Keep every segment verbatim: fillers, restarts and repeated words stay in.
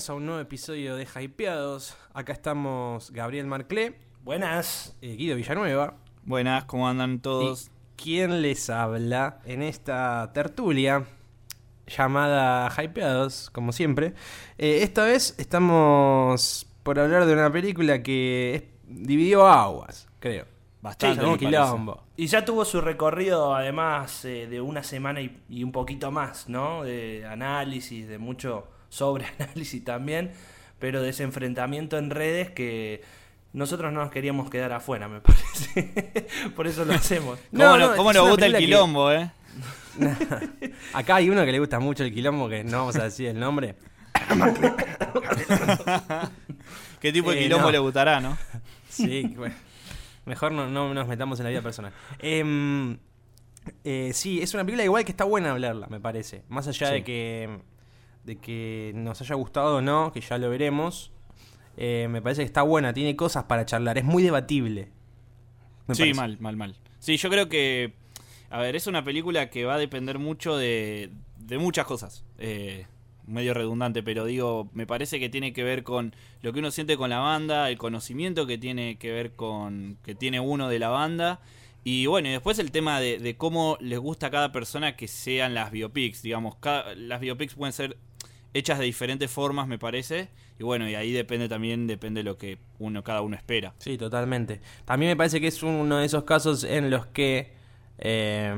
bienvenidos a un nuevo episodio de Hypeados. Acá estamos Gabriel Marclé. Buenas. eh, Guido Villanueva. Buenas, ¿cómo andan todos? ¿Y quién les habla en esta tertulia llamada Hypeados, como siempre? Eh, esta vez estamos por hablar de una película que es- dividió aguas, creo. Bastante, Sí, me un quilombo. parece. Y ya tuvo su recorrido, además, eh, de una semana y, y un poquito más, ¿no? De análisis, de mucho sobreanálisis también, pero de ese enfrentamiento en redes que nosotros no nos queríamos quedar afuera, me parece. Por eso lo hacemos. ¿Cómo, No, no, no, cómo es nos una gusta el película que- quilombo, eh? Acá hay uno que le gusta mucho el quilombo, que no vamos a decir el nombre. ¿Qué tipo de Eh, quilombo no. le gustará, no? Sí, bueno, mejor no, no nos metamos en la vida personal. Em, eh, sí, es una película igual que está buena hablarla, me parece. Más allá Sí. de que de que nos haya gustado o no, que ya lo veremos, eh, me parece que está buena, tiene cosas para charlar, es muy debatible. me Sí, parece. mal, mal, mal. Sí, yo creo que... A ver, es una película que va a depender mucho de, de muchas cosas. Eh, medio redundante, pero digo, me parece que tiene que ver con lo que uno siente con la banda, el conocimiento que tiene que ver con... que tiene uno de la banda. Y bueno, y después el tema de, de cómo les gusta a cada persona que sean las biopics, digamos. Cada, las biopics pueden ser hechas de diferentes formas, me parece. Y bueno, y ahí depende también, depende de lo que uno cada uno espera. Sí, totalmente. También me parece que es uno de esos casos en los que eh,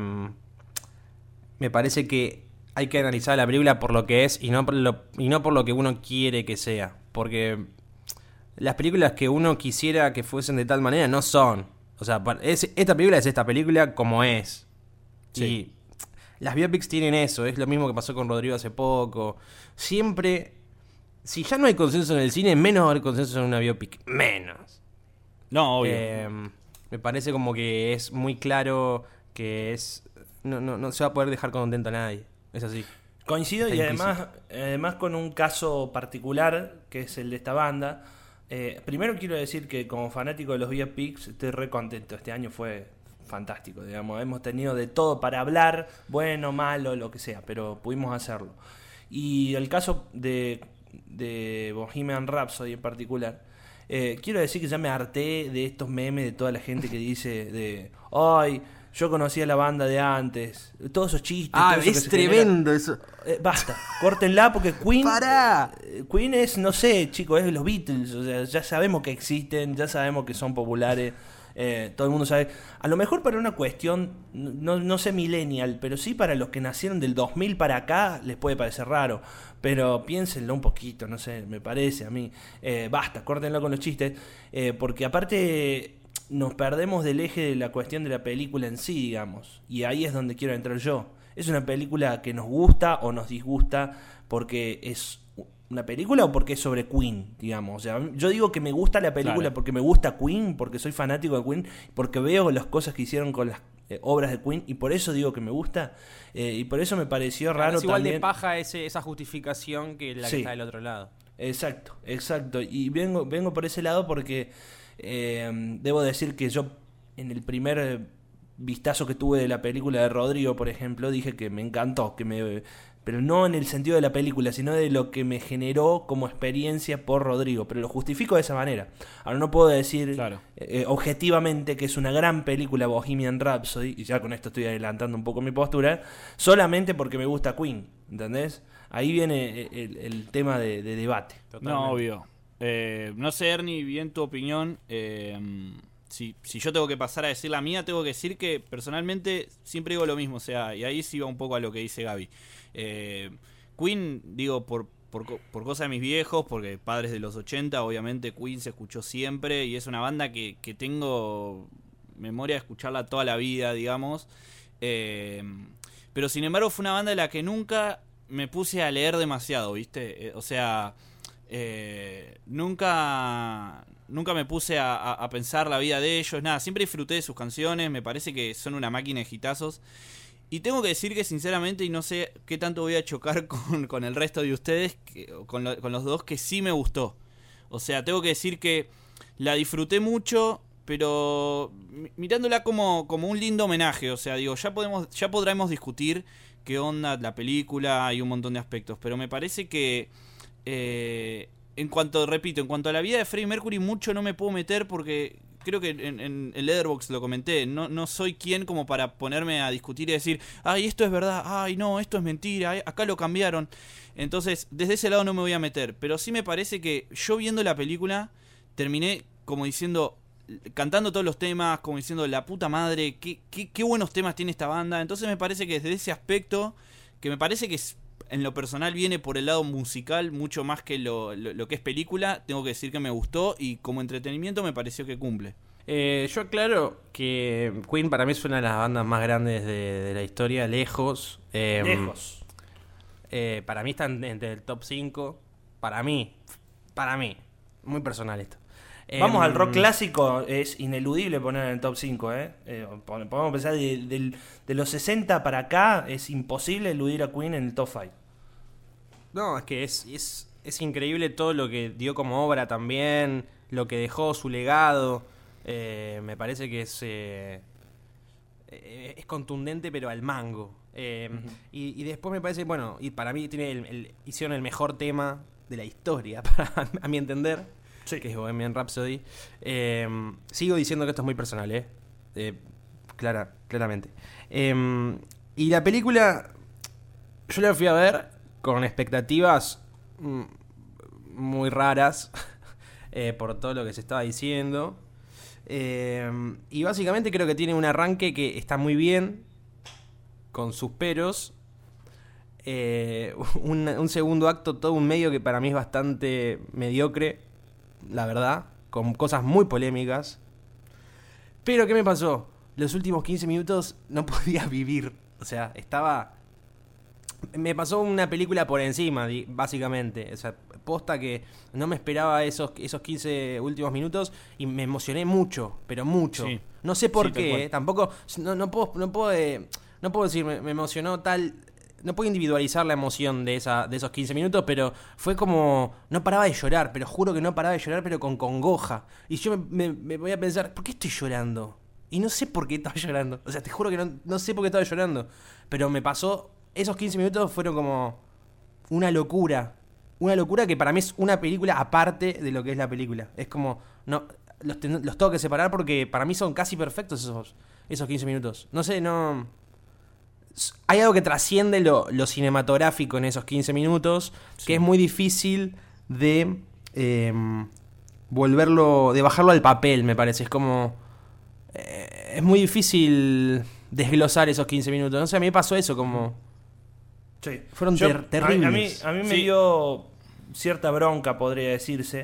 me parece que hay que analizar la película por lo que es y no por lo, y no por lo que uno quiere que sea. Porque las películas que uno quisiera que fuesen de tal manera no son. O sea, pa- es- esta película es esta película como es. Sí. Y las biopics tienen eso. Es lo mismo que pasó con Rodrigo hace poco. Siempre... Si ya no hay consenso en el cine, menos va a haber consenso en una biopic. Menos. No, obvio. Eh, me parece como que es muy claro que es no, no, no se va a poder dejar contento a nadie. Es así. Coincido Está y además, además con un caso particular, que es el de esta banda. Eh, primero quiero decir que como fanático de los biopics estoy re contento. Este año fue fantástico, digamos. Hemos tenido de todo para hablar, bueno, malo, lo que sea, pero pudimos hacerlo. Y el caso de, de Bohemian Rhapsody en particular, eh, quiero decir que ya me harté de estos memes de toda la gente que dice de, ay, yo conocía la banda de antes, todos esos chistes. Ah, todo eso que es se genera. tremendo eso. Eh, basta, córtenla porque Queen. ¡Pará! eh, Queen es, no sé, chicos, es los Beatles. O sea, ya sabemos que existen, ya sabemos que son populares. eh, todo el mundo sabe. A lo mejor para una cuestión, no, no sé millennial, pero sí para los que nacieron del dos mil para acá, les puede parecer raro. Pero piénsenlo un poquito, no sé, me parece a mí. Eh, basta, córtenlo con los chistes. eh, porque aparte nos perdemos del eje de la cuestión de la película en sí, digamos. Y ahí es donde quiero entrar yo. ¿Es una película que nos gusta o nos disgusta porque es una película o porque es sobre Queen, digamos? O sea, yo digo que me gusta la película Claro. porque me gusta Queen, porque soy fanático de Queen, porque veo las cosas que hicieron con las eh, obras de Queen y por eso digo que me gusta. eh, y por eso me pareció raro es igual también. de paja ese, esa justificación que la que Sí. está del otro lado. Exacto, exacto. Y vengo, vengo por ese lado porque eh, debo decir que yo en el primer eh, vistazo que tuve de la película de Rodrigo, por ejemplo, dije que me encantó, que me, pero no en el sentido de la película, sino de lo que me generó como experiencia por Rodrigo. Pero lo justifico de esa manera. Ahora no puedo decir Claro. eh, objetivamente que es una gran película Bohemian Rhapsody, y ya con esto estoy adelantando un poco mi postura, solamente porque me gusta Queen, ¿entendés? Ahí viene el, el tema de, de debate. No, obvio. Eh, no sé, Ernie, bien tu opinión. Eh, si, si yo tengo que pasar a decir la mía, tengo que decir que personalmente siempre digo lo mismo. O sea, y ahí sí va un poco a lo que dice Gaby. Eh, Queen, digo, por, por, co- por cosa de mis viejos, porque padres de los ochenta, obviamente Queen se escuchó siempre. Y es una banda que, que tengo memoria de escucharla toda la vida, digamos. Eh, pero sin embargo fue una banda de la que nunca me puse a leer demasiado, ¿viste? Eh, o sea... Eh, nunca nunca me puse a, a, a pensar la vida de ellos, nada, siempre disfruté de sus canciones, me parece que son una máquina de hitazos. Y tengo que decir que sinceramente, y no sé qué tanto voy a chocar con, con el resto de ustedes, que, con, lo, con los dos, que sí me gustó. O sea, tengo que decir que la disfruté mucho, pero mi- mirándola como, como un lindo homenaje. O sea, digo, ya podemos, ya podremos discutir qué onda la película y un montón de aspectos, pero me parece que Eh, en cuanto, repito, en cuanto a la vida de Freddie Mercury, mucho no me puedo meter porque creo que en, en, en Letterboxd lo comenté. No, no soy quien como para ponerme a discutir y decir, ay, esto es verdad, ay, no, esto es mentira, ay, acá lo cambiaron. Entonces, desde ese lado no me voy a meter. Pero sí me parece que yo viendo la película terminé como diciendo, cantando todos los temas, como diciendo, la puta madre, qué, qué, qué buenos temas tiene esta banda. Entonces me parece que desde ese aspecto, que me parece que en lo personal viene por el lado musical mucho más que lo, lo, lo que es película, tengo que decir que me gustó y como entretenimiento me pareció que cumple. Eh, yo aclaro que Queen para mí es una de las bandas más grandes de, de la historia, lejos. Eh, Lejos. Eh, para mí están entre el top cinco. Para mí, para mí, muy personal esto. Vamos eh, al rock clásico, es ineludible poner en el top cinco, ¿eh? eh podemos pensar de, de, de los sesenta para acá, es imposible eludir a Queen en el top cinco. No, es que es, es, es increíble todo lo que dio como obra también, lo que dejó, su legado. Eh, me parece que es, eh, es contundente, pero al mango. Eh, uh-huh. y, y después me parece, bueno, y para mí tiene el, el, hicieron el mejor tema de la historia, para, a mi entender, sí. Que es Bohemian Rhapsody. Eh, sigo diciendo que esto es muy personal, ¿eh? eh clara, claramente. Eh, y la película, yo la fui a ver con expectativas muy raras eh, por todo lo que se estaba diciendo. Eh, y básicamente creo que tiene un arranque que está muy bien, con sus peros. Eh, un, un segundo acto, todo un medio que para mí es bastante mediocre, la verdad, con cosas muy polémicas. Pero ¿qué me pasó? Los últimos quince minutos no podía vivir. O sea, estaba... Me pasó una película por encima, básicamente. O sea, posta que no me esperaba esos, esos quince últimos minutos y me emocioné mucho, pero mucho. Sí. No sé por sí, qué, eh, tampoco... No, no puedo... No puedo eh, No puedo decir, me, me emocionó tal... No puedo individualizar la emoción de esa de esos quince minutos, pero fue como... No paraba de llorar, pero juro que no paraba de llorar, pero con congoja. Y yo me, me, me voy a pensar, ¿por qué estoy llorando? Y no sé por qué estaba llorando. O sea, te juro que no, no sé por qué estaba llorando. Pero me pasó... Esos quince minutos fueron como... Una locura. Una locura que para mí es una película aparte de lo que es la película. Es como... no Los, ten, los tengo que separar porque para mí son casi perfectos esos, esos quince minutos. No sé, no... Hay algo que trasciende lo, lo cinematográfico en esos quince minutos, sí. Que es muy difícil de eh, volverlo, de bajarlo al papel, me parece. Es como... Eh, es muy difícil desglosar esos quince minutos. No sé, a mí me pasó eso, como... Sí. Fueron ter- Yo, terribles. A, a mí, a mí me sí. dio cierta bronca, podría decirse,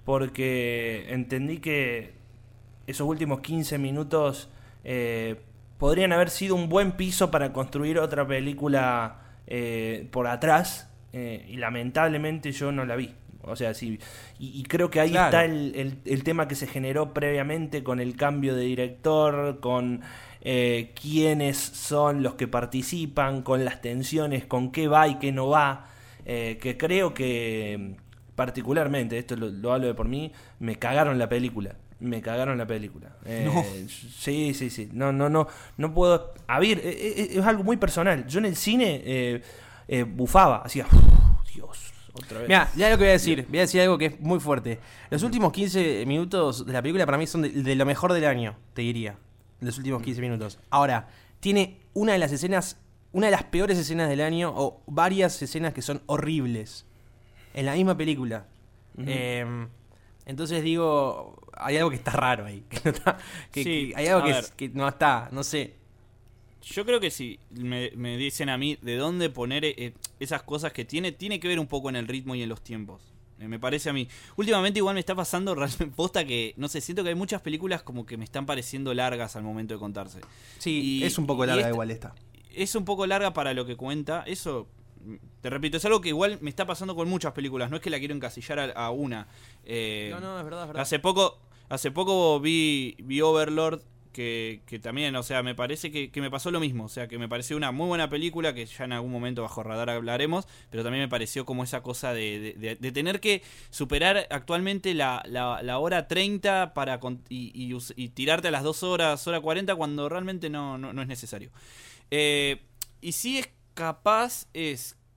porque entendí que esos últimos quince minutos... Eh, podrían haber sido un buen piso para construir otra película eh, por atrás, eh, y lamentablemente yo no la vi. O sea, sí, y, y creo que ahí claro. está el, el, el tema que se generó previamente con el cambio de director, con eh, quiénes son los que participan, con las tensiones, con qué va y qué no va, eh, que creo que particularmente, esto lo, lo hablo de por mí, me cagaron la película. Me cagaron la película. Eh, no. Sí, sí, sí. No, no, no, no puedo. A ver, es, es algo muy personal. Yo en el cine eh, eh, bufaba, hacía. Dios, otra vez. Mira, ya lo que voy a decir. Voy a decir algo que es muy fuerte. Los últimos quince minutos de la película para mí son de, de lo mejor del año, te diría. Los últimos quince minutos. Ahora, tiene una de las escenas, una de las peores escenas del año, o varias escenas que son horribles. En la misma película. Uh-huh. Eh, entonces digo. Hay algo que está raro ahí. Que no está, que, sí, que hay algo que, es, que no está, no sé. Yo creo que si me, me dicen a mí de dónde poner eh, esas cosas que tiene, tiene que ver un poco en el ritmo y en los tiempos. Eh, me parece a mí. Últimamente igual me está pasando realmente posta que, no sé, siento que hay muchas películas como que me están pareciendo largas al momento de contarse. Sí, y, es un poco larga esta, igual esta. Es un poco larga para lo que cuenta. Eso... Te repito, es algo que igual me está pasando con muchas películas. No es que la quiero encasillar a, a una. Eh, no, no, es verdad, es verdad. Hace poco, hace poco vi, vi Overlord, que, que también, o sea, me parece que, que me pasó lo mismo. O sea, que me pareció una muy buena película, que ya en algún momento bajo radar hablaremos, pero también me pareció como esa cosa de, de, de, de tener que superar actualmente la, la, la hora treinta para y, y, y tirarte a las dos horas, hora cuarenta, cuando realmente no, no, no es necesario. Eh, y sí es capaz es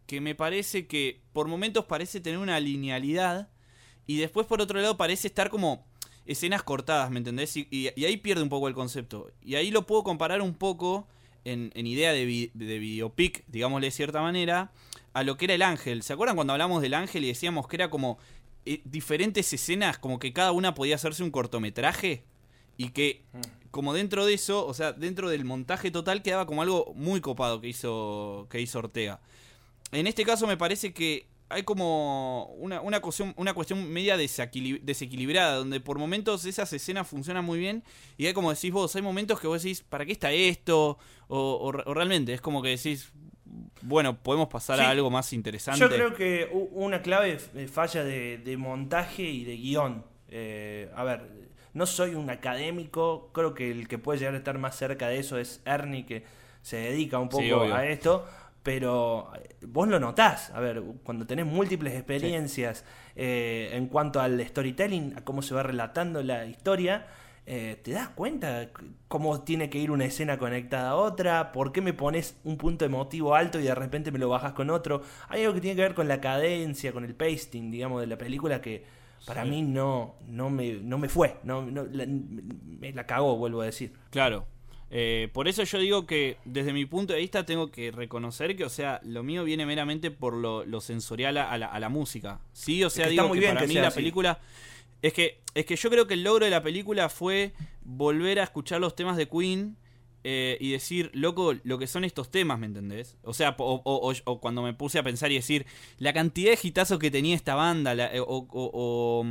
que me parece que por momentos parece tener una linealidad y después por otro lado parece estar como escenas cortadas, ¿me entendés? Y, y, y ahí pierde un poco el concepto. Y ahí lo puedo comparar un poco en, en idea de, vi, de biopic, digámosle de cierta manera, a lo que era El Ángel. ¿Se acuerdan cuando hablamos del Ángel y decíamos que era como eh, diferentes escenas, como que cada una podía hacerse un cortometraje? Y que como dentro de eso, o sea, dentro del montaje total quedaba como algo muy copado que hizo, que hizo Ortega. En este caso me parece que hay como una, una, cuestión, una cuestión media desequilib- desequilibrada, donde por momentos esas escenas funcionan muy bien y hay, como decís vos, hay momentos que vos decís, ¿para qué está esto? O, o, o realmente es como que decís, bueno, podemos pasar sí, a algo más interesante. Yo creo que una clave falla de, de montaje y de guión. Eh, a ver, no soy un académico, creo que el que puede llegar a estar más cerca de eso es Ernie, que se dedica un poco sí, a esto. Pero vos lo notás, a ver, cuando tenés múltiples experiencias sí. eh, en cuanto al storytelling, a cómo se va relatando la historia, eh, te das cuenta cómo tiene que ir una escena conectada a otra, por qué me pones un punto emotivo alto y de repente me lo bajas con otro. Hay algo que tiene que ver con la cadencia, con el pacing, digamos, de la película que para sí. mí no, no, me, no me fue, no, no, la, me la cagó, vuelvo a decir. Claro. Eh, por eso yo digo que desde mi punto de vista tengo que reconocer que, o sea, lo mío viene meramente por lo, lo sensorial a la, a la música. Sí, o sea, es que digo que para que mí la así. película es que es que yo creo que el logro de la película fue volver a escuchar los temas de Queen eh, y decir, loco, lo que son estos temas, ¿me entendés? O sea, o, o, o, o cuando me puse a pensar y decir la cantidad de hitazos que tenía esta banda, la, o, o, o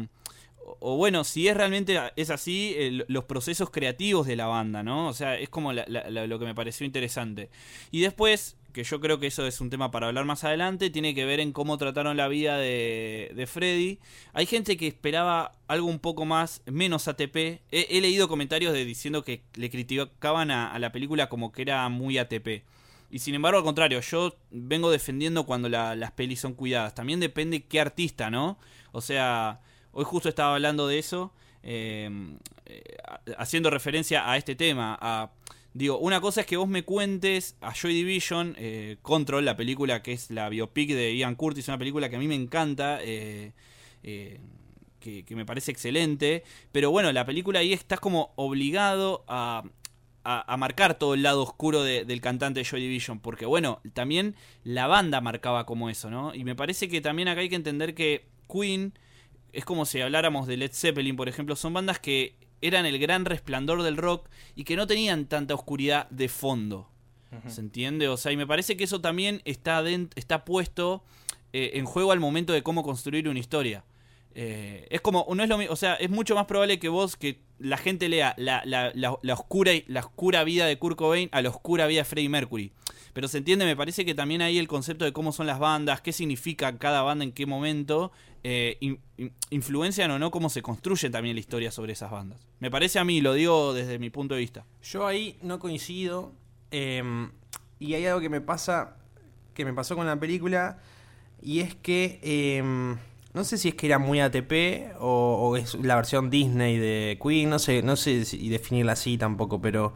O bueno, si es realmente es así, el, los procesos creativos de la banda, ¿no? O sea, es como la, la, la, lo que me pareció interesante. Y después, que yo creo que eso es un tema para hablar más adelante, tiene que ver en cómo trataron la vida de, de Freddy. Hay gente que esperaba algo un poco más, menos A T P. He, he leído comentarios de diciendo que le criticaban a, a la película como que era muy A T P. Y sin embargo, al contrario, yo vengo defendiendo cuando la, las pelis son cuidadas. También depende qué artista, ¿no? O sea, hoy justo estaba hablando de eso, eh, eh, haciendo referencia a este tema. A, digo, una cosa es que vos me cuentes a Joy Division, eh, Control, la película que es la biopic de Ian Curtis, una película que a mí me encanta, eh, eh, que, que me parece excelente. Pero bueno, la película ahí estás como obligado a... A, a marcar todo el lado oscuro de, del cantante de Joy Division, porque bueno, también la banda marcaba como eso, ¿no? Y me parece que también acá hay que entender que Queen es como si habláramos de Led Zeppelin, por ejemplo, son bandas que eran el gran resplandor del rock y que no tenían tanta oscuridad de fondo, uh-huh. ¿Se entiende? O sea, y me parece que eso también está, dent- está puesto eh, en juego al momento de cómo construir una historia. Eh, es como, no es lo mismo, o sea, es mucho más probable que vos, que la gente lea la, la, la, la, oscura, la oscura vida de Kurt Cobain a la oscura vida de Freddie Mercury. Pero se entiende, me parece que también ahí el concepto de cómo son las bandas, qué significa cada banda en qué momento, eh, in, in, influencian o no cómo se construye también la historia sobre esas bandas. Me parece a mí, lo digo desde mi punto de vista. Yo ahí no coincido, eh, y hay algo que me pasa, que me pasó con la película, y es que... Eh, no sé si es que era muy A T P o, o es la versión Disney de Queen, no sé, no sé si definirla así tampoco, pero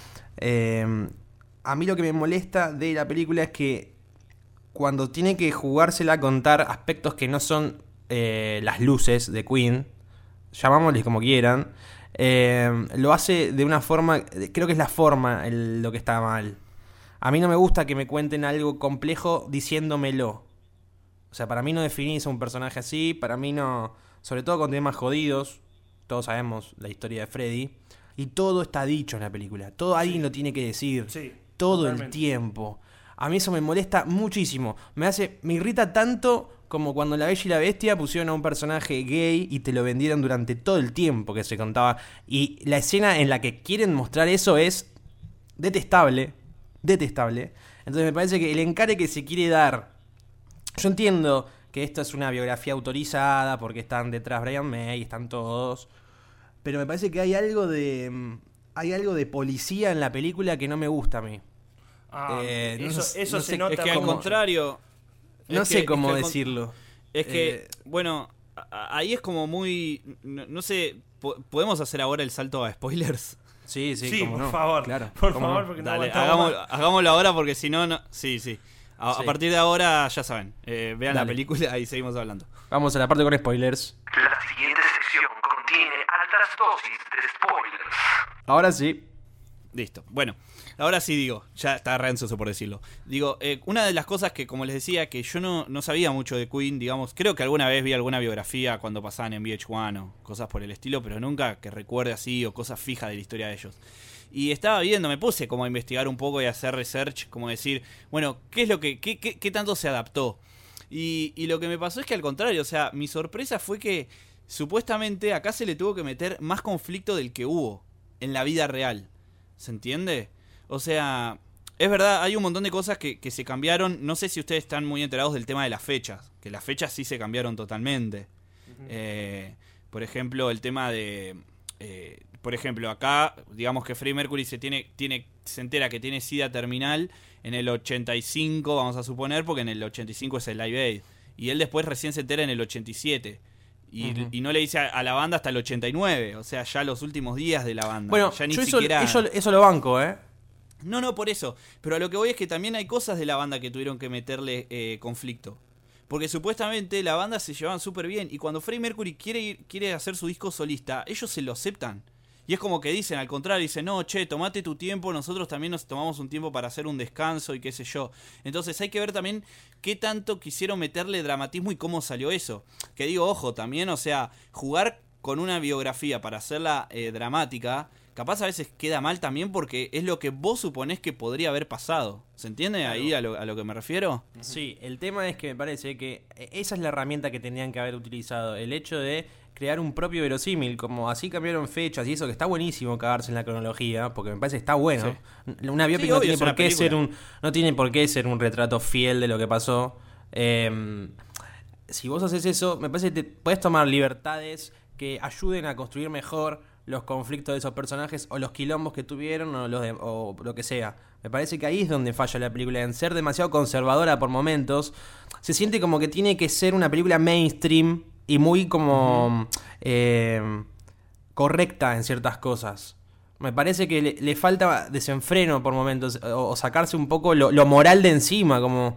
eh, a mí lo que me molesta de la película es que cuando tiene que jugársela a contar aspectos que no son eh, las luces de Queen, llamámosles como quieran, eh, lo hace de una forma, creo que es la forma el, lo que está mal. A mí no me gusta que me cuenten algo complejo diciéndomelo. O sea, para mí no definís a un personaje así, para mí no... Sobre todo con temas jodidos, todos sabemos la historia de Freddy, y todo está dicho en la película, todo alguien sí. lo tiene que decir, sí, todo totalmente. El tiempo. A mí eso me molesta muchísimo, me hace, me irrita tanto como cuando La Bella y la Bestia pusieron a un personaje gay y te lo vendieron durante todo el tiempo que se contaba. Y la escena en la que quieren mostrar eso es detestable, detestable. Entonces me parece que el encare que se quiere dar... Yo entiendo que esto es una biografía autorizada porque están detrás Brian May, están todos, pero me parece que hay algo de hay algo de policía en la película que no me gusta a mí. Ah, eh, eso, no, eso no se sé, nota. Es que al contrario, no es sé que, cómo es que decirlo. Es que eh, bueno, ahí es como muy, no, no sé, podemos hacer ahora el salto a spoilers. Sí, sí, sí como por no. favor, claro, por favor, no. porque Dale, no hagámoslo, hagámoslo ahora porque si no, no, sí, sí. A, Sí. a partir de ahora, ya saben, eh, vean Dale. la película y seguimos hablando. Vamos a la parte con spoilers. La siguiente sección contiene altas dosis de spoilers. Ahora sí. Listo. Bueno, ahora sí digo, ya está re ansioso por decirlo. Digo, eh, una de las cosas que, como les decía, que yo no, no sabía mucho de Queen, digamos, creo que alguna vez vi alguna biografía cuando pasaban en V H uno o cosas por el estilo, pero nunca que recuerde así o cosas fijas de la historia de ellos. Y estaba viendo, me puse como a investigar un poco y a hacer research, como decir, bueno, ¿qué es lo que, qué, qué, qué tanto se adaptó? Y, y lo que me pasó es que al contrario, o sea, mi sorpresa fue que supuestamente acá se le tuvo que meter más conflicto del que hubo en la vida real. ¿Se entiende? O sea, es verdad, hay un montón de cosas que, que se cambiaron. No sé si ustedes están muy enterados del tema de las fechas, que las fechas sí se cambiaron totalmente. Uh-huh. eh, por ejemplo, el tema de... Eh, por ejemplo, acá, digamos que Freddie Mercury se, tiene, tiene, se entera que tiene SIDA terminal en el ochenta y cinco, vamos a suponer, porque en el ochenta y cinco es el Live Aid. Y él después recién se entera en el ochenta y siete. Y, uh-huh. y no le dice a, a la banda hasta el ochenta y nueve, o sea, ya los últimos días de la banda. Bueno, ya ni yo siquiera... eso, eso, eso lo banco, ¿eh? No, no, por eso. Pero a lo que voy es que también hay cosas de la banda que tuvieron que meterle eh, conflicto. Porque supuestamente la banda se llevaban súper bien. Y cuando Freddie Mercury quiere, ir, quiere hacer su disco solista, ellos se lo aceptan. Y es como que dicen, al contrario, dicen, no, che, tomate tu tiempo, nosotros también nos tomamos un tiempo para hacer un descanso y qué sé yo. Entonces hay que ver también qué tanto quisieron meterle dramatismo y cómo salió eso. Que digo, ojo, también, o sea, jugar con una biografía para hacerla eh, dramática, capaz a veces queda mal también porque es lo que vos suponés que podría haber pasado. ¿Se entiende claro. ahí a lo, a lo que me refiero? Sí, el tema es que me parece que esa es la herramienta que tenían que haber utilizado. El hecho de crear un propio verosímil, como así cambiaron fechas y eso, que está buenísimo cagarse en la cronología, porque me parece que está bueno. Sí. Una biopic sí, no, obvio, tiene por qué ser un, no tiene por qué ser un retrato fiel de lo que pasó. Eh, si vos haces eso, me parece que te puedes tomar libertades que ayuden a construir mejor los conflictos de esos personajes o los quilombos que tuvieron o, los de, o lo que sea. Me parece que ahí es donde falla la película, en ser demasiado conservadora por momentos. Se siente como que tiene que ser una película mainstream y muy como uh-huh. eh, correcta en ciertas cosas. Me parece que le, le falta desenfreno por momentos o, o sacarse un poco lo, lo moral de encima, como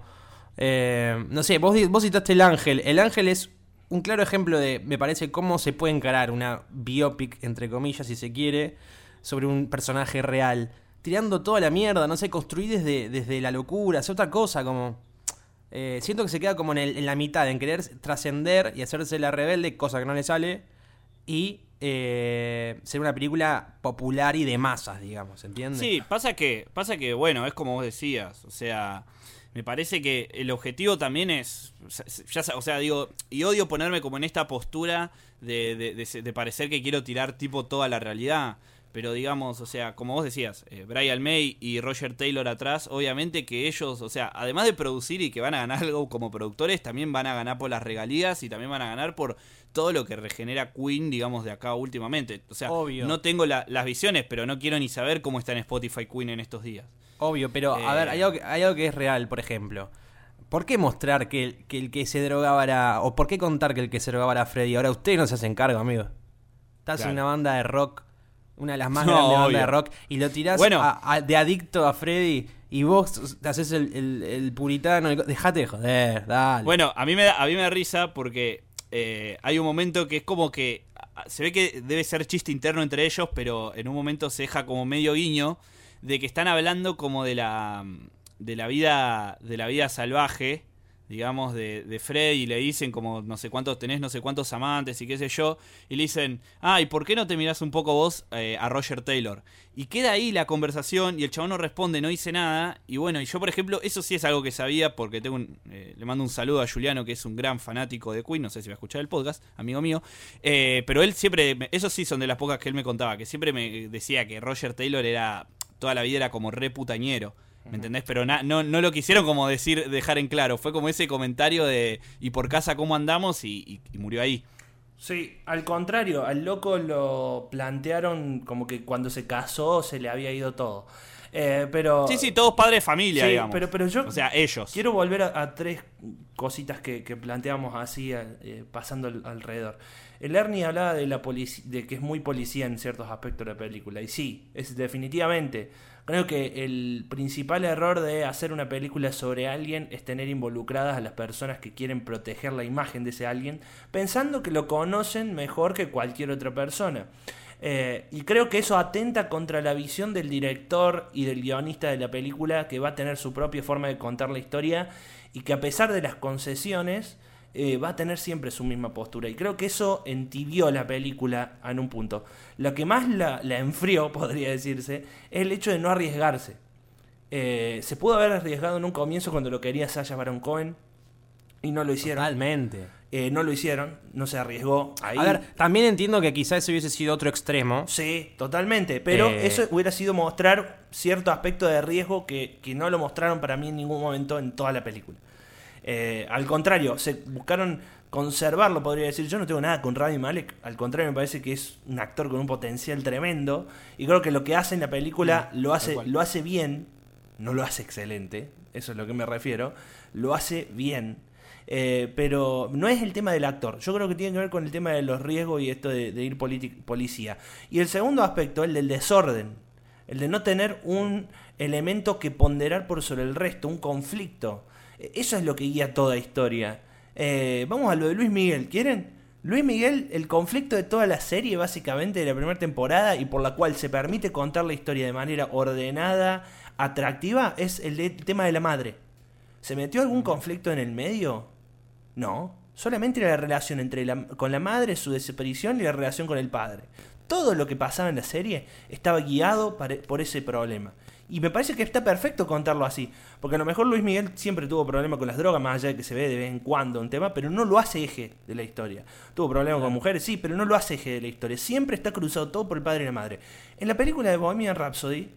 eh, no sé, vos, vos citaste El Ángel. El Ángel es un claro ejemplo de, me parece, cómo se puede encarar una biopic, entre comillas, si se quiere, sobre un personaje real, tirando toda la mierda, no sé, construir desde, desde la locura, hacer otra cosa, como... Eh, siento que se queda como en, el, en la mitad, en querer trascender y hacerse la rebelde, cosa que no le sale, y eh, ser una película popular y de masas, digamos, ¿entiendes? Sí, pasa que, pasa que, bueno, es como vos decías, o sea... Me parece que el objetivo también es, ya, o sea, digo, y odio ponerme como en esta postura de, de, de, de parecer que quiero tirar tipo toda la realidad, pero digamos, o sea, como vos decías, eh, Brian May y Roger Taylor atrás, obviamente que ellos, o sea, además de producir y que van a ganar algo como productores, también van a ganar por las regalías y también van a ganar por todo lo que regenera Queen, digamos, de acá últimamente. O sea, obvio. No tengo la, las visiones, pero no quiero ni saber cómo está en Spotify Queen en estos días. Obvio, pero eh, a ver, hay algo, que, hay algo que es real, por ejemplo. ¿Por qué mostrar que el, que el que se drogaba era... o por qué contar que el que se drogaba era Freddie? Ahora ustedes no se hacen cargo, amigo. Estás claro. en una banda de rock, una de las más no, grandes obvio. bandas de rock, y lo tirás bueno. a, a, de adicto a Freddie, y vos te haces el, el, el puritano. El, dejate de joder, dale. Bueno, a mí me da, a mí me da risa porque eh, hay un momento que es como que... se ve que debe ser chiste interno entre ellos, pero en un momento se deja como medio guiño de que están hablando como de la de la vida de la vida salvaje, digamos, de, de Fred, y le dicen como no sé cuántos tenés, no sé cuántos amantes y qué sé yo, y le dicen, ah, ¿y por qué no te mirás un poco vos eh, a Roger Taylor? Y queda ahí la conversación y el chabón no responde, no dice nada, y bueno, y yo por ejemplo, eso sí es algo que sabía porque tengo un, eh, le mando un saludo a Juliano, que es un gran fanático de Queen, no sé si va a escuchar el podcast, amigo mío, eh, pero él siempre, esos sí son de las pocas que él me contaba, que siempre me decía que Roger Taylor era, toda la vida era como re putañero. ¿Me entendés? Pero na, no, no lo quisieron como decir, dejar en claro. Fue como ese comentario de ¿y por casa cómo andamos? Y, y, y murió ahí. Sí, al contrario, al loco lo plantearon como que cuando se casó se le había ido todo. Eh, pero Sí, sí, todos padres de familia, sí, digamos. Pero, pero yo o sea, ellos. Quiero volver a, a tres cositas que, que planteamos así, eh, pasando al, alrededor. El Ernie hablaba de, la polici- de que es muy policía en ciertos aspectos de la película. Y sí, es definitivamente. Creo que el principal error de hacer una película sobre alguien es tener involucradas a las personas que quieren proteger la imagen de ese alguien, pensando que lo conocen mejor que cualquier otra persona. Eh, y creo que eso atenta contra la visión del director y del guionista de la película, que va a tener su propia forma de contar la historia y que a pesar de las concesiones eh, va a tener siempre su misma postura. Y creo que eso entibió la película en un punto. Lo que más la, la enfrió, podría decirse, es el hecho de no arriesgarse. Eh, se pudo haber arriesgado en un comienzo cuando lo quería Sacha Baron Cohen y no lo hicieron. Totalmente. Eh, no lo hicieron, no se arriesgó. Ahí. A ver, también entiendo que quizás ese hubiese sido otro extremo. Sí, totalmente. Pero Eh. eso hubiera sido mostrar cierto aspecto de riesgo que, que no lo mostraron para mí en ningún momento en toda la película. Eh, al contrario, se buscaron conservarlo, podría decir. Yo no tengo nada con Rami Malek. Al contrario, me parece que es un actor con un potencial tremendo. Y creo que lo que hace en la película Mm, lo hace, tal cual. lo hace bien. No lo hace excelente. Eso es lo que me refiero. Lo hace bien. Eh, pero no es el tema del actor. Yo creo que tiene que ver con el tema de los riesgos y esto de, de ir politi- policía. Y el segundo aspecto, el del desorden. El de no tener un elemento que ponderar por sobre el resto, un conflicto. Eh, Eso es lo que guía toda historia. Eh, vamos a lo de Luis Miguel, ¿quieren? Luis Miguel, el conflicto de toda la serie, básicamente, de la primera temporada, y por la cual se permite contar la historia de manera ordenada, atractiva, es el, de- el tema de la madre. ¿Se metió algún conflicto en el medio? No, solamente era la relación entre la, con la madre, su desaparición y la relación con el padre. Todo lo que pasaba en la serie estaba guiado para- por ese problema. Y me parece que está perfecto contarlo así. Porque a lo mejor Luis Miguel siempre tuvo problemas con las drogas, más allá de que se ve de vez en cuando un tema, pero no lo hace eje de la historia. Tuvo problemas con mujeres, sí, pero no lo hace eje de la historia. Siempre está cruzado todo por el padre y la madre. En la película de Bohemian Rhapsody,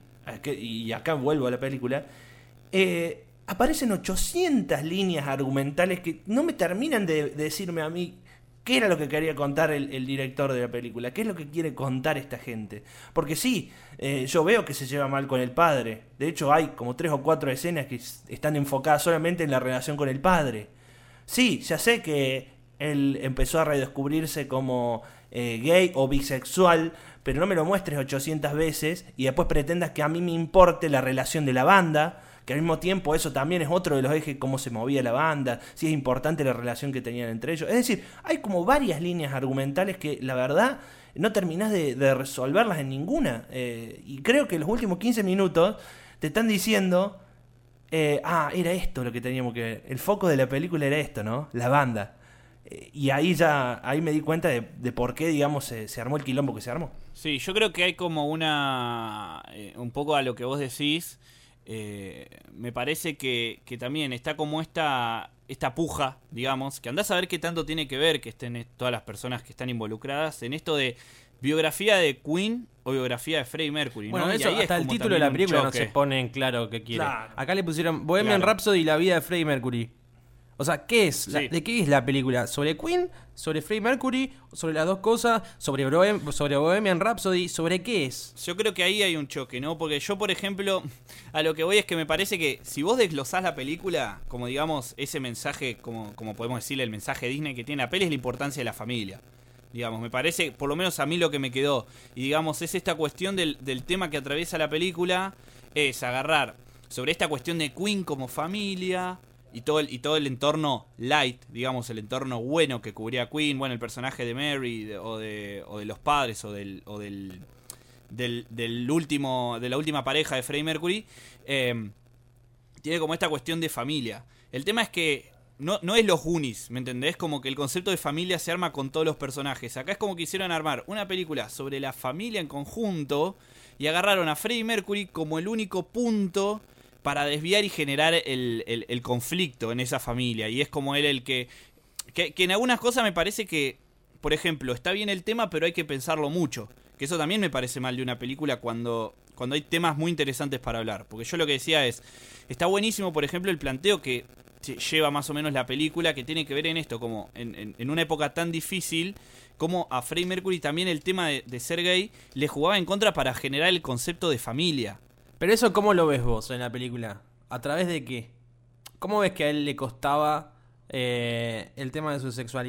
y acá vuelvo a la película, eh... aparecen ochocientas líneas argumentales que no me terminan de, de decirme a mí qué era lo que quería contar el, el director de la película, qué es lo que quiere contar esta gente. Porque sí, eh, yo veo que se lleva mal con el padre. De hecho, hay como tres o cuatro escenas que están enfocadas solamente en la relación con el padre. Sí, ya sé que él empezó a redescubrirse como eh, gay o bisexual, pero no me lo muestres ochocientas veces y después pretendas que a mí me importe la relación de la banda. Que al mismo tiempo eso también es otro de los ejes, cómo se movía la banda, si es importante la relación que tenían entre ellos. Es decir, hay como varias líneas argumentales que la verdad no terminás de, de resolverlas en ninguna. Eh, y creo que los últimos quince minutos te están diciendo, eh, ah, era esto lo que teníamos que ver. El foco de la película era esto, ¿no? La banda. Eh, y ahí ya, ahí me di cuenta de, de por qué, digamos, se, se armó el quilombo que se armó. Sí, yo creo que hay como una... eh, un poco a lo que vos decís. Eh, me parece que, que también está como esta esta puja, digamos, que andás a ver qué tanto tiene que ver que estén todas las personas que están involucradas en esto de biografía de Queen o biografía de Freddie Mercury, ¿no? Bueno, Y eso ahí es hasta el como título de la también un película no choque. se pone en claro qué quiere. Claro. Acá le pusieron Bohemian Claro. Rhapsody y la vida de Freddie Mercury. O sea, ¿qué es? La- Sí. ¿De qué es la película? ¿Sobre Queen? ¿Sobre Freddie Mercury? ¿Sobre las dos cosas? ¿Sobre, Bohem- sobre Bohemian Rhapsody? ¿Sobre qué es? Yo creo que ahí hay un choque, ¿no? Porque yo, por ejemplo, a lo que voy es que me parece que si vos desglosás la película, como digamos, ese mensaje, como, como podemos decirle, el mensaje Disney que tiene la peli es la importancia de la familia. Digamos, me parece, por lo menos a mí lo que me quedó, y digamos, es esta cuestión del, del tema que atraviesa la película, es agarrar sobre esta cuestión de Queen como familia, y todo el, y todo el entorno light, digamos, el entorno bueno que cubría Queen, bueno, el personaje de Mary, de- o, de, o de los padres, o del... O del Del, del último de la última pareja de Freddie Mercury, eh, tiene como esta cuestión de familia. El tema es que no, no es los Goonies, ¿me entendés? Como que el concepto de familia se arma con todos los personajes. Acá es como quisieron armar una película sobre la familia en conjunto y agarraron a Freddie Mercury como el único punto para desviar y generar el, el, el conflicto en esa familia. Y es como él el que, que... Que en algunas cosas me parece que, por ejemplo, está bien el tema, pero hay que pensarlo mucho. Que eso también me parece mal de una película cuando, cuando hay temas muy interesantes para hablar. Porque yo lo que decía es, está buenísimo, por ejemplo, el planteo que lleva más o menos la película, que tiene que ver en esto, como en, en, en una época tan difícil, como a Freddie Mercury también el tema de, de ser gay le jugaba en contra para generar el concepto de familia. Pero eso, ¿cómo lo ves vos en la película? ¿A través de qué? ¿Cómo ves que a él le costaba eh, el tema de su sexualidad?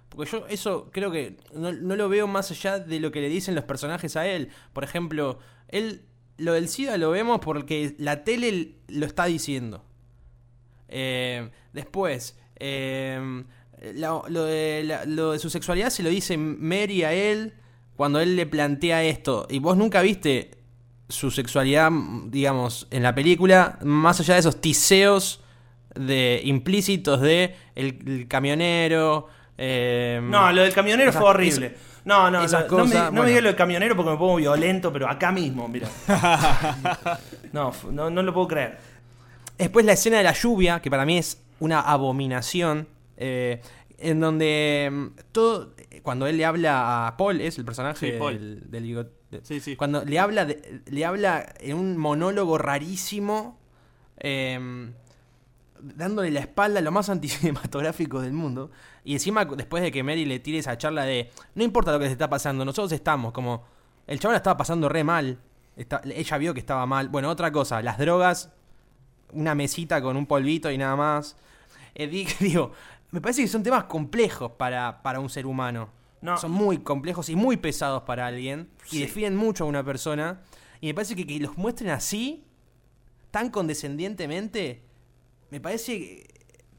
Porque yo eso creo que no, no lo veo más allá de lo que le dicen los personajes a él. Por ejemplo, él lo del SIDA lo vemos porque la tele lo está diciendo. Eh, después, eh, lo, lo, de, la, lo de su sexualidad se lo dice Mary a él cuando él le plantea esto. Y vos nunca viste su sexualidad, digamos, en la película, más allá de esos tiseos de implícitos de el, el camionero. Eh, no, lo del camionero esas, fue horrible. Esas, no, no, esas no, cosas, no, me, no bueno. me digas lo del camionero porque me pongo violento, pero acá mismo, mira. no, no, no lo puedo creer. Después la escena de la lluvia, que para mí es una abominación, eh, en donde mm, todo, cuando él le habla a Paul, es el personaje Sí, Paul. del, del bigot- de- Sí, sí. cuando le habla, de- le habla en un monólogo rarísimo, eh, dándole la espalda a lo más anticinematográfico del mundo, y encima después de que Mary le tire esa charla de no importa lo que se está pasando, nosotros estamos, como el chaval la estaba pasando re mal, está, ella vio que estaba mal. Bueno, otra cosa, las drogas, una mesita con un polvito y nada más. Eh, digo, me parece que son temas complejos para, para un ser humano. No. Son muy complejos y muy pesados para alguien. Sí. Y definen mucho a una persona. Y me parece que, que los muestren así, tan condescendientemente, me parece que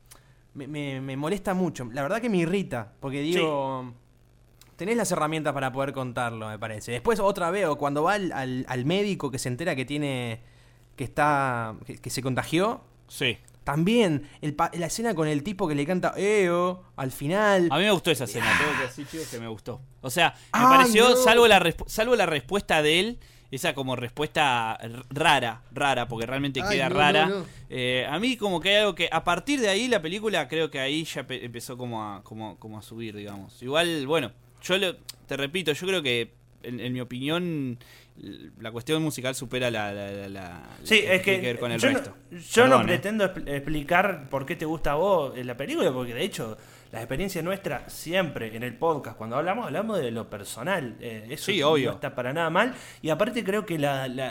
me, me, me molesta mucho. La verdad que me irrita. Porque digo, tenés las herramientas para poder contarlo, me parece. Después otra vez, o cuando va al, al, al médico que se entera que tiene... que está que, que se contagió. Sí. También el pa- la escena con el tipo que le canta Eo al final. A mí me gustó esa escena, tengo que decir, chicos, que me gustó. O sea, me Ay, pareció, no. salvo, la resp- salvo la respuesta de él, esa como respuesta r- rara, rara, porque realmente Ay, queda no, rara. no, no. Eh, a mí como que hay algo que, a partir de ahí, la película creo que ahí ya pe- empezó como a, como, como a subir, digamos. Igual, bueno, yo lo- te repito, yo creo que, en, en mi opinión, la cuestión musical supera la, la, la, la Sí, la es que, tiene ver con el yo, resto. no, yo Perdón, no eh. pretendo expl- explicar por qué te gusta a vos la película, porque de hecho la experiencia nuestra siempre en el podcast, cuando hablamos, hablamos de lo personal. Eh, eso Sí, no obvio. está para nada mal. Y aparte creo que la, la,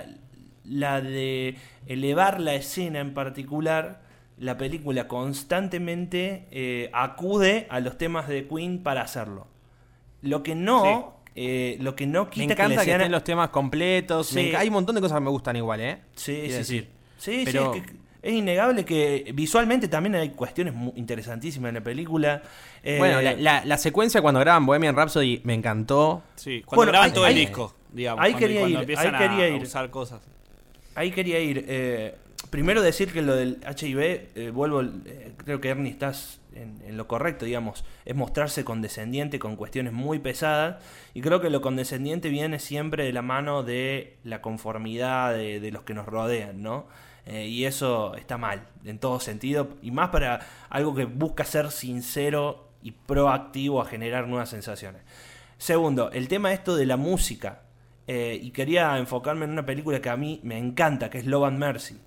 la de elevar la escena en particular, la película constantemente eh, acude a los temas de Queen para hacerlo. Lo que no... Eh, lo que no Me quita que la encanta que, escena- estén los temas completos. Sí. Me enca- hay un montón de cosas que me gustan igual, ¿eh? Sí, Quiero sí, decir. sí. Sí, Pero- sí, es, que es innegable que visualmente también hay cuestiones muy interesantísimas en la película. Eh, Bueno, la, la, la secuencia cuando graban Bohemian Rhapsody me encantó. Sí, cuando Bueno, graban ahí- todo ahí- el disco, digamos. ahí cuando, quería cuando ir, empiezan ahí quería a, ir. a usar cosas. Ahí quería ir. eh, primero decir que lo del H I V, eh, vuelvo, eh, creo que Ernie estás en, en lo correcto, digamos, es mostrarse condescendiente con cuestiones muy pesadas, y creo que lo condescendiente viene siempre de la mano de la conformidad de, de los que nos rodean, ¿no? Eh, y eso está mal, en todo sentido, y más para algo que busca ser sincero y proactivo a generar nuevas sensaciones. Segundo, el tema esto de la música, eh, y quería enfocarme en una película que a mí me encanta, que es Love and Mercy.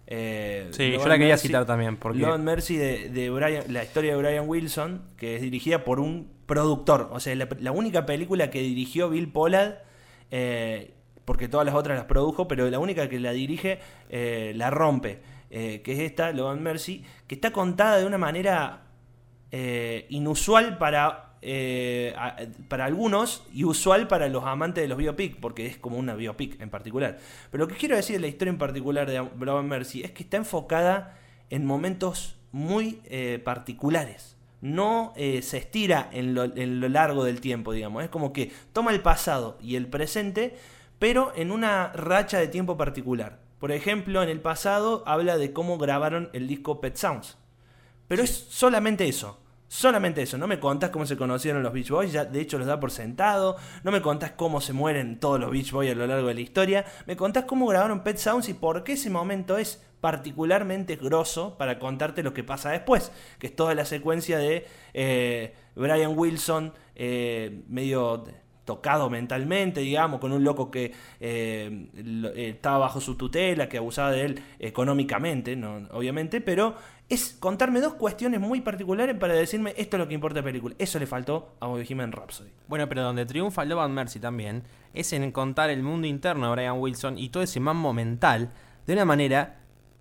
Eh, Sí, Love yo la and quería Mercy- citar también. Porque Love and Mercy de, de Brian, la historia de Brian Wilson, que es dirigida por un productor. O sea, la, la única película que dirigió Bill Pollard, eh, porque todas las otras las produjo, pero la única que la dirige eh, la rompe, eh, que es esta, Love and Mercy, que está contada de una manera eh, inusual para... Eh, a- para algunos y usual para los amantes de los biopic, porque es como una biopic en particular. Pero lo que quiero decir de la historia en particular de Love and Mercy es que está enfocada en momentos muy eh, particulares. No eh, se estira en lo, en lo largo del tiempo, digamos. Es como que toma el pasado y el presente, pero en una racha de tiempo particular. Por ejemplo, en el pasado habla de cómo grabaron el disco Pet Sounds. Pero es solamente eso. Solamente eso. No me contás cómo se conocieron los Beach Boys, ya de hecho los da por sentado. No me contás cómo se mueren todos los Beach Boys a lo largo de la historia. Me contás cómo grabaron Pet Sounds y por qué ese momento es particularmente grosso para contarte lo que pasa después. Que es toda la secuencia de eh, Brian Wilson eh, medio tocado mentalmente, digamos, con un loco que eh, lo- eh, estaba bajo su tutela, que abusaba de él económicamente, no, obviamente, pero es contarme dos cuestiones muy particulares para decirme esto es lo que importa de la película. Eso le faltó a Bohemian Rhapsody. Bueno, pero donde triunfa Love and Mercy también es en contar el mundo interno de Brian Wilson y todo ese mambo mental de una manera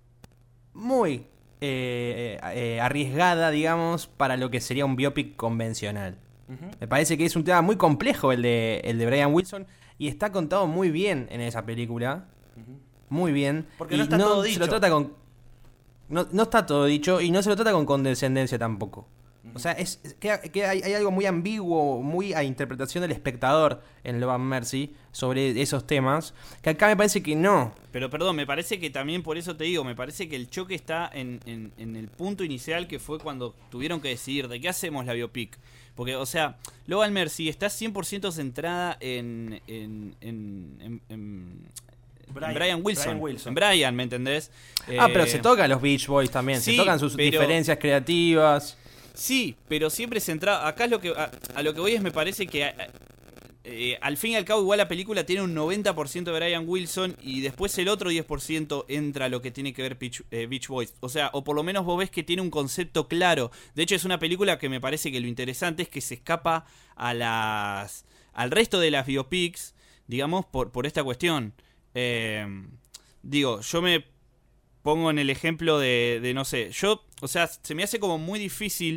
muy eh, eh, arriesgada, digamos, para lo que sería un biopic convencional. Ujú. Me parece que es un tema muy complejo el de, el de Brian Wilson y está contado muy bien en esa película. Muy bien. Porque y no está todo se dicho. lo trata con no, no está todo dicho y no se lo trata con condescendencia tampoco. O sea, es, es que, que hay, hay algo muy ambiguo, muy a interpretación del espectador en Love and Mercy sobre esos temas, que acá me parece que no. Pero perdón, me parece que también por eso te digo, me parece que el choque está en, en, en el punto inicial que fue cuando tuvieron que decidir de qué hacemos la biopic. Porque, o sea, Love and Mercy está cien por ciento centrada en, en, en, en, en Brian, en Brian Wilson. Brian Wilson. En Brian, ¿me entendés? Ah, Eh, pero se tocan los Beach Boys también, sí, se tocan sus pero- diferencias creativas. Sí, pero siempre centrado. Acá es lo que a, a lo que voy es me parece que a- eh, al fin y al cabo igual la película tiene un noventa por ciento de Brian Wilson y después el otro diez por ciento entra a lo que tiene que ver Beach, eh, Beach Boys. O sea, o por lo menos vos ves que tiene un concepto claro. De hecho es una película que me parece que lo interesante es que se escapa a las al resto de las biopics, digamos, por, por esta cuestión. Eh, digo, yo me pongo en el ejemplo de, de, no sé, yo, o sea, se me hace como muy difícil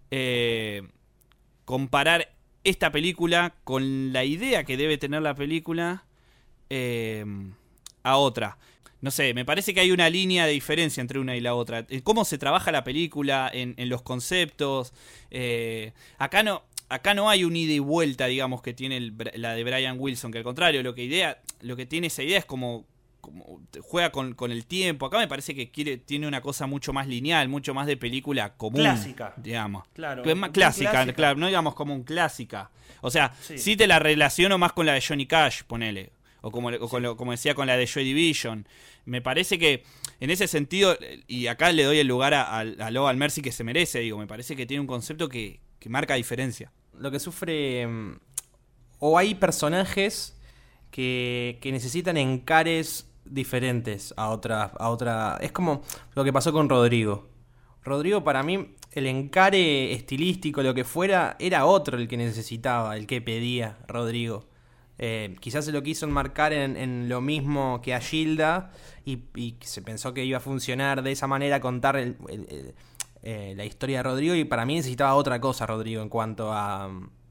eh, comparar esta película con la idea que debe tener la película eh, a otra. No sé, me parece que hay una línea de diferencia entre una y la otra. En cómo se trabaja la película, en, en los conceptos. Eh, acá no... Acá no hay un ida y vuelta, digamos, que tiene el, la de Brian Wilson, que al contrario, lo que idea, lo que tiene esa idea es como, como juega con, con el tiempo. Acá me parece que quiere, tiene una cosa mucho más lineal, mucho más de película común. Clásica. Digamos. Claro. Que es más Muy clásica, clásica. claro, no digamos como un clásica. O sea, Sí. sí te la relaciono más con la de Johnny Cash, ponele. O como, o con lo- como decía con la de Joy Division. Me parece que en ese sentido, y acá le doy el lugar a, a, a Love and Mercy que se merece, digo, me parece que tiene un concepto que, que marca diferencia. Lo que sufre... mm, O hay personajes que, que necesitan encares diferentes a otra, a otra... Es como lo que pasó con Rodrigo. Rodrigo, para mí, el encare estilístico, lo que fuera, era otro el que necesitaba, el que pedía Rodrigo. Eh, quizás se lo quiso enmarcar en, en lo mismo que a Gilda y, y se pensó que iba a funcionar de esa manera, contar el, el- el- eh, la historia de Rodrigo, y para mí necesitaba otra cosa Rodrigo en cuanto a,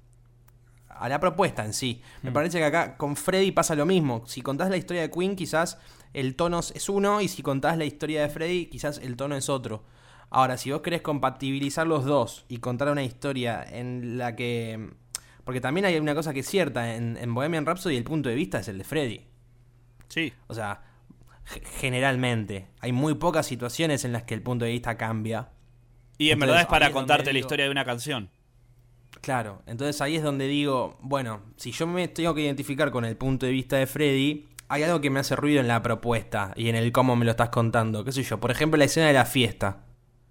a la propuesta en sí. Me Mm. parece que acá con Freddy pasa lo mismo. Si contás la historia de Queen, quizás el tono es uno, y si contás la historia de Freddy, quizás el tono es otro. Ahora, si vos querés compatibilizar los dos y contar una historia en la que... Porque también hay una cosa que es cierta, en, en Bohemian Rhapsody el punto de vista es el de Freddy. Sí. O sea, g- generalmente hay muy pocas situaciones en las que el punto de vista cambia. Y en Entonces, verdad es para ahí es donde contarte la digo- historia de una canción. Claro, entonces ahí es donde digo, bueno, si yo me tengo que identificar con el punto de vista de Freddy, hay algo que me hace ruido en la propuesta y en el cómo me lo estás contando. ¿Qué sé yo? Por ejemplo, la escena de la fiesta.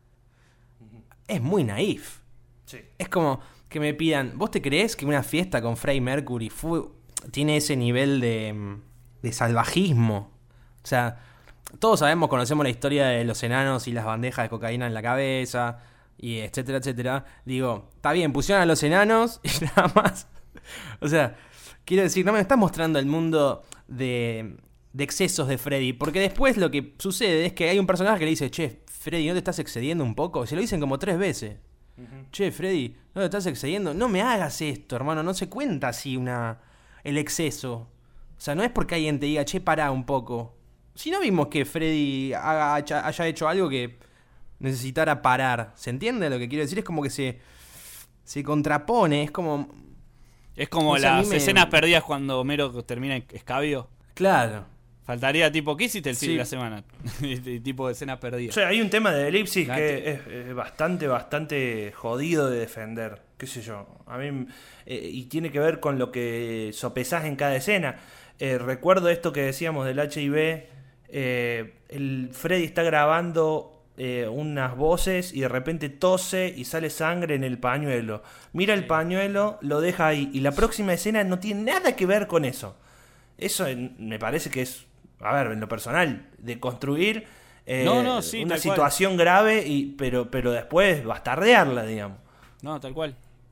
Es muy naif. Sí. Es como que me pidan, ¿vos te creés que una fiesta con Freddie Mercury fue, tiene ese nivel de, mm, de salvajismo? O sea, todos sabemos, conocemos la historia de los enanos y las bandejas de cocaína en la cabeza, y etcétera, etcétera. Digo, está bien, pusieron a los enanos y nada más. O sea, quiero decir, no me estás mostrando el mundo de, de excesos de Freddy, porque después lo que sucede es que hay un personaje que le dice, che, Freddy, ¿no te estás excediendo un poco? Se lo dicen como tres veces. Che, Freddy, ¿no te estás excediendo? No me hagas esto, hermano. No se cuenta así una el exceso. O sea, no es porque alguien te diga, che, pará un poco. Si no vimos que Freddy haga- haya, haya hecho algo que necesitara parar. ¿Se entiende lo que quiero decir? Es como que se, se contrapone. Es como... Es como No sé, a las mí me- escenas perdidas cuando Homero termina en escabio. Claro. Faltaría tipo, ¿qué hiciste el fin Sí. de la semana? Este tipo de escenas O perdidas. sea, hay un tema de elipsis Claro. que es, es bastante, bastante jodido de defender. ¿Qué sé yo? A mí, eh, y tiene que ver con lo que sopesás en cada escena. Eh, recuerdo esto que decíamos del H I V. Eh, el Freddy está grabando eh, unas voces y de repente tose y sale sangre en el pañuelo. Mira el pañuelo, lo deja ahí. Y la próxima escena no tiene nada que ver con eso. Eso en- me parece que es, a ver, en lo personal, de construir eh, No, no, sí, una tal cual. situación grave, y pero, pero después bastardearla, digamos. No, tal cual.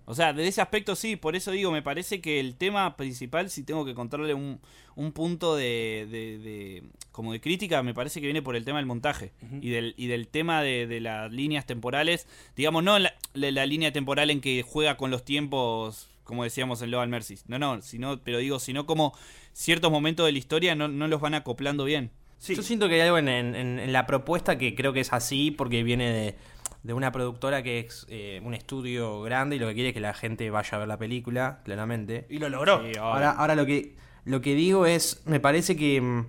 O sea, desde ese aspecto sí, por eso digo, me parece que el tema principal, si tengo que contarle un, un punto de, de, de como de crítica, me parece que viene por el tema del montaje uh-huh. y del y del tema de, de las líneas temporales, digamos, no la, la, la línea temporal en que juega con los tiempos, como decíamos en Love and Mercy, no, no, sino, pero digo, sino como ciertos momentos de la historia no, no los van acoplando bien. Sí. Yo siento que hay algo en, en, en la propuesta que creo que es así, porque viene de... de una productora que es eh, un estudio grande y lo que quiere es que la gente vaya a ver la película, claramente. Y lo logró. Sí, ahora, ahora lo que lo que digo es, me parece que,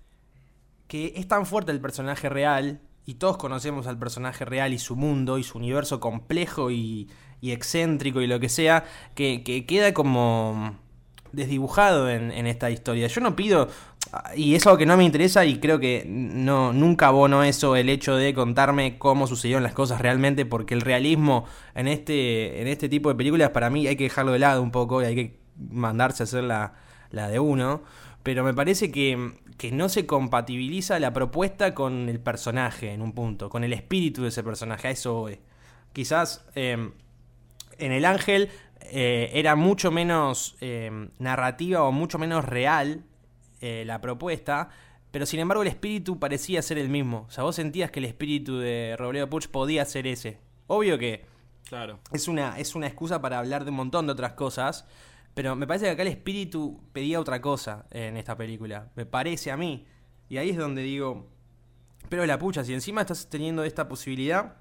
que es tan fuerte el personaje real, y todos conocemos al personaje real y su mundo y su universo complejo y, y excéntrico y lo que sea, que, que queda como desdibujado en, en esta historia. Yo no pido... Y es algo que no me interesa y creo que no nunca abono eso, el hecho de contarme cómo sucedieron las cosas realmente, porque el realismo en este en este tipo de películas para mí hay que dejarlo de lado un poco y hay que mandarse a hacer la, la de uno. Pero me parece que, que no se compatibiliza la propuesta con el personaje en un punto, con el espíritu de ese personaje, a eso voy. Quizás eh, en El Ángel eh, era mucho menos eh, narrativa o mucho menos real Eh, la propuesta, pero sin embargo el espíritu parecía ser el mismo. O sea, vos sentías que el espíritu de Robledo Puig podía ser ese. Obvio que claro. es una, es una excusa para hablar de un montón de otras cosas, pero me parece que acá el espíritu pedía otra cosa en esta película. Me parece a mí. Y ahí es donde digo, pero la pucha, si encima estás teniendo esta posibilidad,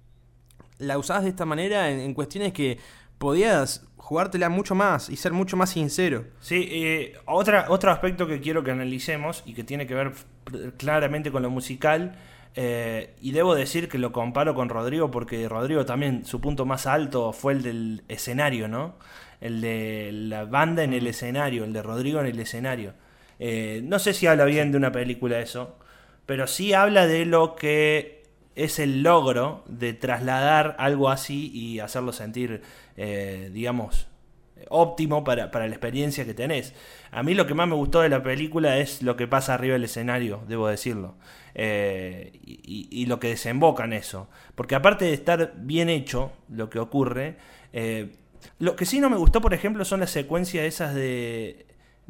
la usás de esta manera en, en cuestiones que podías jugártela mucho más y ser mucho más sincero. Sí, eh, otra, otro aspecto que quiero que analicemos y que tiene que ver claramente con lo musical, eh, y debo decir que lo comparo con Rodrigo porque Rodrigo también, su punto más alto fue el del escenario, ¿no? El de la banda en el escenario, el de Rodrigo en el escenario. Eh, no sé si habla bien de una película eso, pero sí habla de lo que es el logro de trasladar algo así y hacerlo sentir, eh, digamos, óptimo para, para la experiencia que tenés. A mí lo que más me gustó de la película es lo que pasa arriba del escenario, debo decirlo, eh, y, y lo que desemboca en eso. Porque aparte de estar bien hecho lo que ocurre, eh, lo que sí no me gustó, por ejemplo, son las secuencias esas de,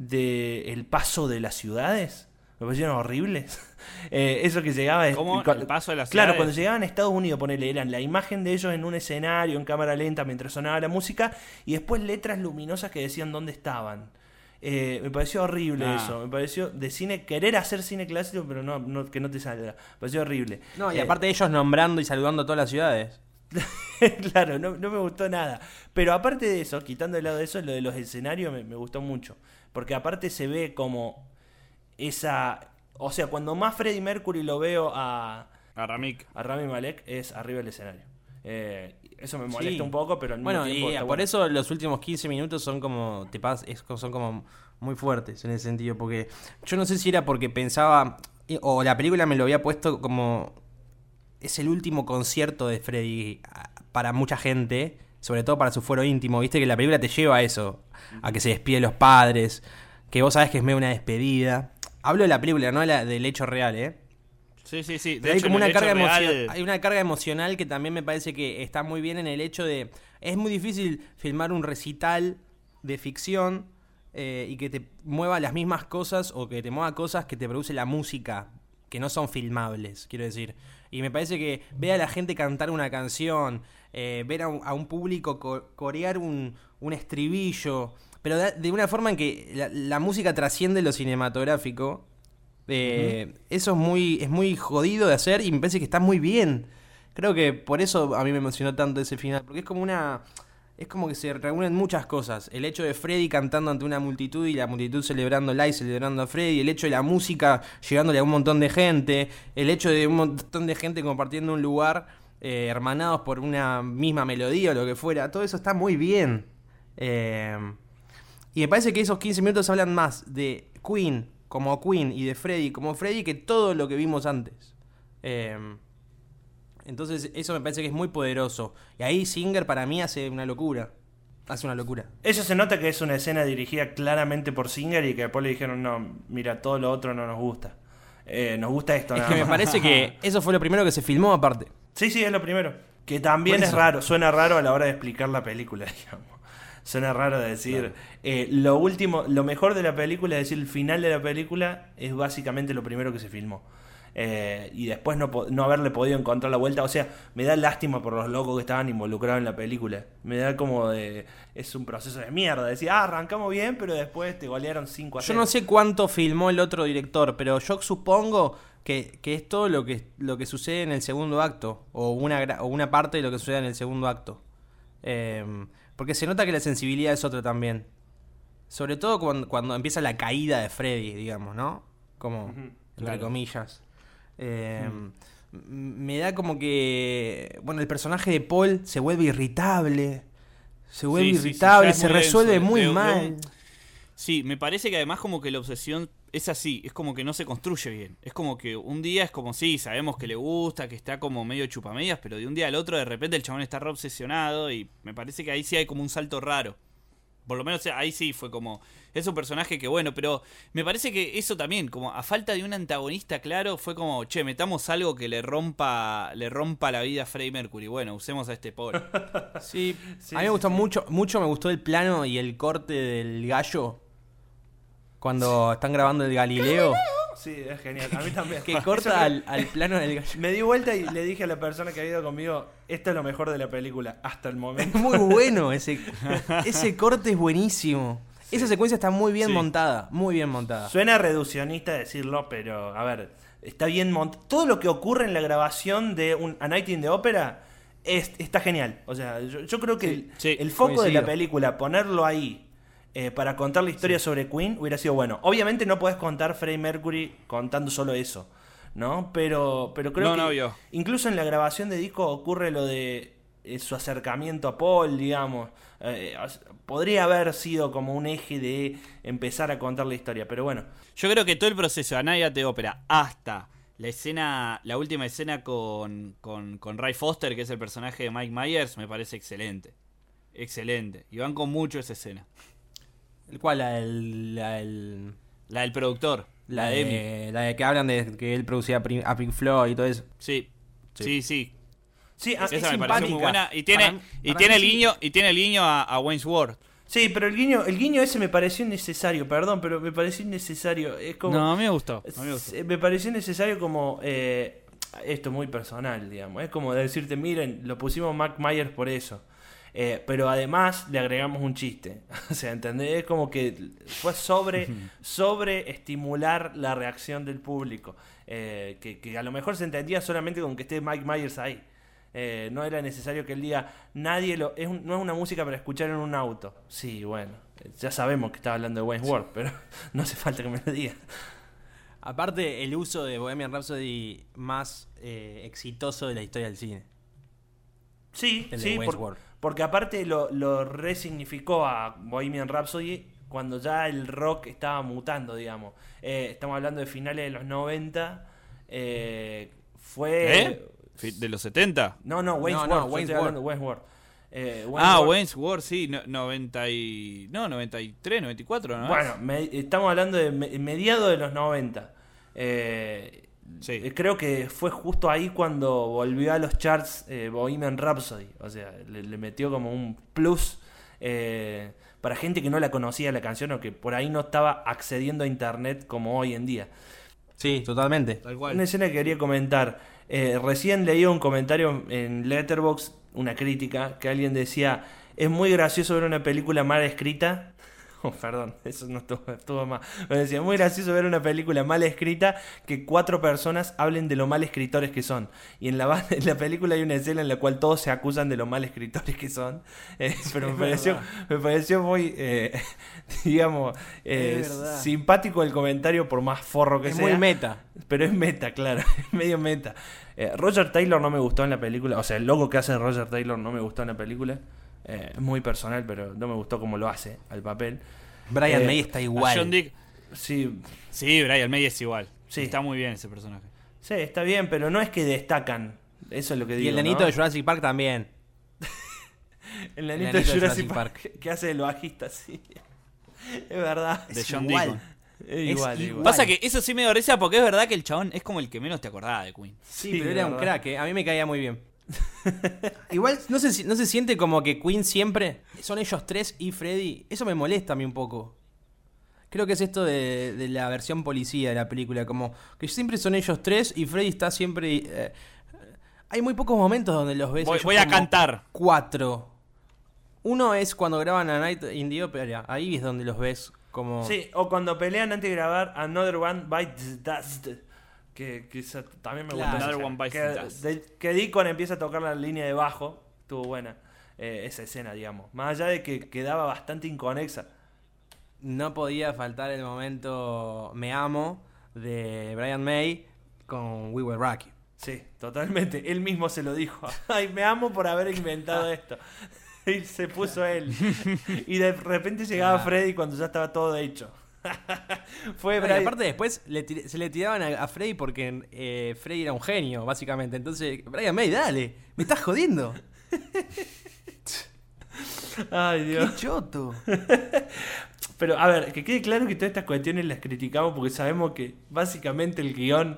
de el paso de las ciudades. Me parecieron horribles. Eh, eso que llegaba... ¿Cómo? Cuando, el paso de las Claro, ciudades. cuando llegaban a Estados Unidos, ponele, eran la imagen de ellos en un escenario, en cámara lenta, mientras sonaba la música, y después letras luminosas que decían dónde estaban. Eh, me pareció horrible ah. eso. Me pareció de cine, querer hacer cine clásico, pero no, no que no te salga. Me pareció horrible. No, y eh, aparte ellos nombrando y saludando a todas las ciudades. Claro, no, no me gustó nada. Pero aparte de eso, quitando de lado de eso, lo de los escenarios me, me gustó mucho. Porque aparte se ve como esa... O sea, cuando más Freddie Mercury lo veo a... A Ramik. A Rami Malek es arriba del escenario. Eh, eso me molesta sí. un poco, pero al mismo bueno, tiempo y está por bueno. eso los últimos quince minutos son como te pas, es, son como muy fuertes en ese sentido, porque yo no sé si era porque pensaba o la película me lo había puesto como es el último concierto de Freddie para mucha gente, sobre todo para su fuero íntimo, viste que la película te lleva a eso, a que se despide los padres, que vos sabés que es medio una despedida. Hablo de la película, no de la, del hecho real, ¿eh? Sí, sí, sí. De Pero hay hecho, como en una el carga hecho real- emocional, hay una carga emocional que también me parece que está muy bien en el hecho de es muy difícil filmar un recital de ficción eh, y que te mueva las mismas cosas o que te mueva cosas que te produce la música que no son filmables, quiero decir. Y me parece que ver a la gente cantar una canción, eh, ver a un, a un público co- corear un, un estribillo, pero de, de una forma en que la, la música trasciende lo cinematográfico. Eh, uh-huh. Eso es muy es muy jodido de hacer y me parece que está muy bien. Creo que por eso a mí me emocionó tanto ese final, porque es como una es como que se reúnen muchas cosas. El hecho de Freddy cantando ante una multitud y la multitud celebrándola y celebrando a Freddy, el hecho de la música llegándole a un montón de gente, el hecho de un montón de gente compartiendo un lugar, eh, hermanados por una misma melodía o lo que fuera, todo eso está muy bien. Eh, y me parece que esos quince minutos hablan más de Queen como Queen y de Freddy como Freddy que todo lo que vimos antes. Eh, entonces eso me parece que es muy poderoso. Y ahí Singer para mí hace una locura. Hace una locura. Eso se nota que es una escena dirigida claramente por Singer y que después le dijeron, no, mira, todo lo otro no nos gusta. Eh, nos gusta esto. Es nada que me más. parece que eso fue lo primero que se filmó aparte. Sí, sí, es lo primero. Que también Por es eso. raro, suena raro a la hora de explicar la película, digamos. Suena raro decir, Claro. eh, lo último, lo mejor de la película, es decir, el final de la película es básicamente lo primero que se filmó. Eh, y después no, po- no haberle podido encontrar la vuelta. O sea, me da lástima por los locos que estaban involucrados en la película. Me da como de... Es un proceso de mierda. Decir, ah, arrancamos bien, pero después te golearon cinco a Yo cero. no sé cuánto filmó el otro director, pero yo supongo que, que es todo lo que, lo que sucede en el segundo acto, o una, gra- o una parte de lo que sucede en el segundo acto. Eh, porque se nota que la sensibilidad es otra también. Sobre todo cuando, cuando empieza la caída de Freddy, digamos, ¿no? Como, Ujú, entre claro. comillas. Eh, m- Me da como que, bueno, el personaje de Paul se vuelve irritable. Se vuelve Sí, sí, sí, irritable, ya es se muy resuelve denso, muy de- de mal. un- Sí, me parece que además como que la obsesión es así, es como que no se construye bien. Es como que un día es como, sí, sabemos que le gusta, que está como medio chupamedias, pero de un día al otro de repente el chabón está re obsesionado y me parece que ahí sí hay como un salto raro. Por lo menos ahí sí fue como, es un personaje que bueno, pero me parece que eso también, como a falta de un antagonista claro, fue como, che, metamos algo que le rompa, le rompa la vida a Freddie Mercury. Bueno, usemos a este Paul. Sí, Sí, a mí me sí, gustó sí. mucho, mucho me gustó el plano y el corte del gallo cuando están grabando el Galileo, Sí, es genial. A mí también. que Yo corta creo- al, al plano del gallo. Me di vuelta y le dije a la persona que había ido conmigo, esto es lo mejor de la película, hasta el Es momento. muy bueno ese, ese corte es buenísimo. Esa secuencia está muy bien Sí. montada, muy bien montada. Suena reduccionista decirlo, pero a ver, está bien montado. Todo lo que ocurre en la grabación de un, A Night in the Opera es, está genial. O sea, yo, yo creo que Sí, el, sí, el foco de coincido. la película, ponerlo ahí eh, para contar la historia sobre Queen, hubiera sido bueno. Obviamente no podés contar Freddie Mercury contando solo eso, ¿no? Pero, pero creo No, que no, obvio. incluso en la grabación de disco ocurre lo de eh, su acercamiento a Paul, digamos. Eh, as- podría haber sido como un eje de empezar a contar la historia, pero bueno. Yo creo que todo el proceso de A Night at the Opera hasta la escena, la última escena con, con, con Ray Foster, que es el personaje de Mike Myers, me parece excelente. Excelente. Y van con mucho esa escena. ¿El cual? La, del- la, del- La del productor, la, la de Emi. de, la de que hablan de que él producía a Pink- a Pink Floyd y todo eso. Sí, Sí. sí, sí. Sí, a- Esa es me pareció muy simpática. buena. Y tiene, Para- y para tiene mí el sí. guiño, y tiene el guiño a, a Wayne's World. Sí, pero el guiño, el guiño ese me pareció innecesario, perdón, pero me pareció innecesario. Es como, No, a mí me gustó. A mí me gustó. s- me pareció innecesario como eh, esto es muy personal, digamos. Es como decirte, miren, lo pusimos Mac Myers por eso. Eh, pero además le agregamos un chiste. O sea, ¿entendés? Es como que fue sobre, sobre estimular la reacción del público. Eh, que, que a lo mejor se entendía solamente con que esté Mike Myers ahí. Eh, no era necesario que él diga, nadie lo. Es un- no es una música para escuchar en un auto. Sí, bueno, eh, ya sabemos que estaba hablando de Wayne's World, pero no hace falta que me lo diga. Aparte, el uso de Bohemian Rhapsody más eh, exitoso de la historia del cine. Sí, El de sí, Wayne's por- World. porque aparte lo, lo resignificó a Bohemian Rhapsody cuando ya el rock estaba mutando, digamos. Eh, estamos hablando de finales de los noventa. Eh, fue. ¿Eh? Fi- ¿De los setenta? No, no, Wayne's No, no, World. yo Wayne's estoy hablando de Wayne's World. Eh, Wayne's Ah, World- Wayne's World, sí, no- noventa y... No, noventa y tres, noventa y cuatro, ¿no? Bueno, me- estamos hablando de me- mediados de los noventa. Eh, Sí. eh, Creo que fue justo ahí cuando volvió a los charts eh, Bohemian Rhapsody. O sea, le, le metió como un plus eh, para gente que no la conocía la canción o que por ahí no estaba accediendo a internet como hoy en día. Sí, totalmente. Tal cual. Una escena que quería comentar. Eh, recién leí un comentario en Letterboxd, una crítica, que alguien decía: es muy gracioso ver una película mal escrita. Oh, perdón, eso no estuvo, estuvo mal. Me decía, muy gracioso ver una película mal escrita que cuatro personas hablen de lo mal escritores que son. Y en la, ba- en la película hay una escena en la cual todos se acusan de lo mal escritores que son. Eh, pero me pareció, me pareció muy, eh, digamos, eh, Es verdad. simpático el comentario por más forro que Es sea. muy meta. Pero es meta, claro, es medio meta. Eh, Roger Taylor no me gustó en la película, o sea, el logo que hace Roger Taylor no me gustó en la película. Eh, es muy personal, pero no me gustó cómo lo hace al papel. Brian Eh, May está A igual. John Dick. Sí, Sí, Brian May es igual. Sí. Está muy bien ese personaje. sí, está bien, pero no es que destacan. Eso es lo que digo. Y el nenito ¿no? de Jurassic Park también. El nenito el de nenito de Jurassic Jurassic Park, Park. que hace de lo bajista, sí. Es verdad. De Es John igual. Deacon. Es igual, Es igual. igual. Pasa que eso sí me da risa porque es verdad que el chabón es como el que menos te acordaba de Queen. Sí, Sí, pero de era un verdad. crack. eh. A mí me caía muy bien. Igual no se, no se siente como que Queen siempre son ellos tres y Freddy. Eso me molesta a mí un poco. Creo que es esto de, de la versión policía de la película, como que siempre son ellos tres y Freddy está siempre... Eh, hay muy pocos momentos donde los ves. Voy, voy a cantar. Cuatro. Uno es cuando graban a Night in the Opera. Ahí es donde los ves como... Sí, o cuando pelean antes de grabar Another One Bites the Dust. Que, que esa también me Claro. gusta. Another One Bites que, the Dust. de- que Deacon empieza a tocar la línea de bajo. Estuvo buena eh, esa escena, digamos. Más allá de que quedaba bastante inconexa. No podía faltar el momento Me Amo de Brian May con We Were Rocky. Sí, totalmente. Él mismo se lo dijo. Ay, me amo por haber inventado esto. Y se puso él. Y de repente llegaba Claro. Freddy cuando ya estaba todo hecho. Fue No, y Brian. aparte después le tir- se le tiraban a, a Freddy porque eh, Freddy era un genio, básicamente. Entonces, Brian May, dale, me estás jodiendo. Ay, ¡Qué Dios. choto! Pero, a ver, que quede claro que todas estas cuestiones las criticamos porque sabemos que básicamente el guión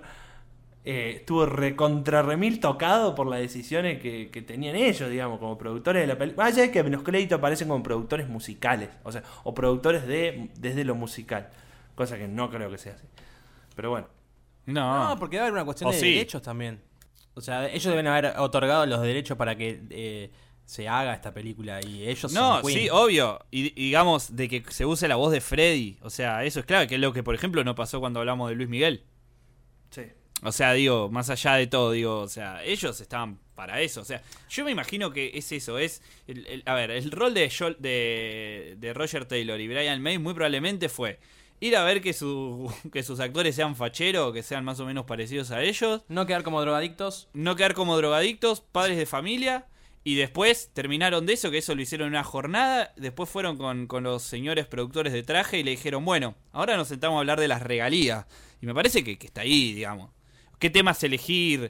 eh, estuvo recontra remil tocado por las decisiones que, que tenían ellos, digamos, como productores de la película. Más allá de que en los créditos aparecen como productores musicales, o sea, o productores de desde lo musical, cosa que no creo que sea así. Pero bueno. No. No, porque debe haber una cuestión O de sí. derechos también. O sea, ellos deben haber otorgado los derechos para que eh, se haga esta película y ellos No, son Queen. sí, obvio. Y y digamos, de que se use la voz de Freddy. O sea, eso es clave, que es lo que, por ejemplo, no pasó cuando hablamos de Luis Miguel. Sí. O sea, digo, más allá de todo, digo, o sea, ellos estaban para eso. O sea, yo me imagino que es eso, es... El, el- a ver, el rol de, Joel- de, de Roger Taylor y Brian May muy probablemente fue ir a ver que, su, que sus actores sean facheros, que sean más o menos parecidos a ellos, No quedar como drogadictos. no quedar como drogadictos, padres de familia, y después terminaron de eso, que eso lo hicieron en una jornada, después fueron con, con los señores productores de traje y le dijeron, bueno, ahora nos sentamos a hablar de las regalías. Y me parece que, que está ahí, digamos. ¿Qué temas elegir?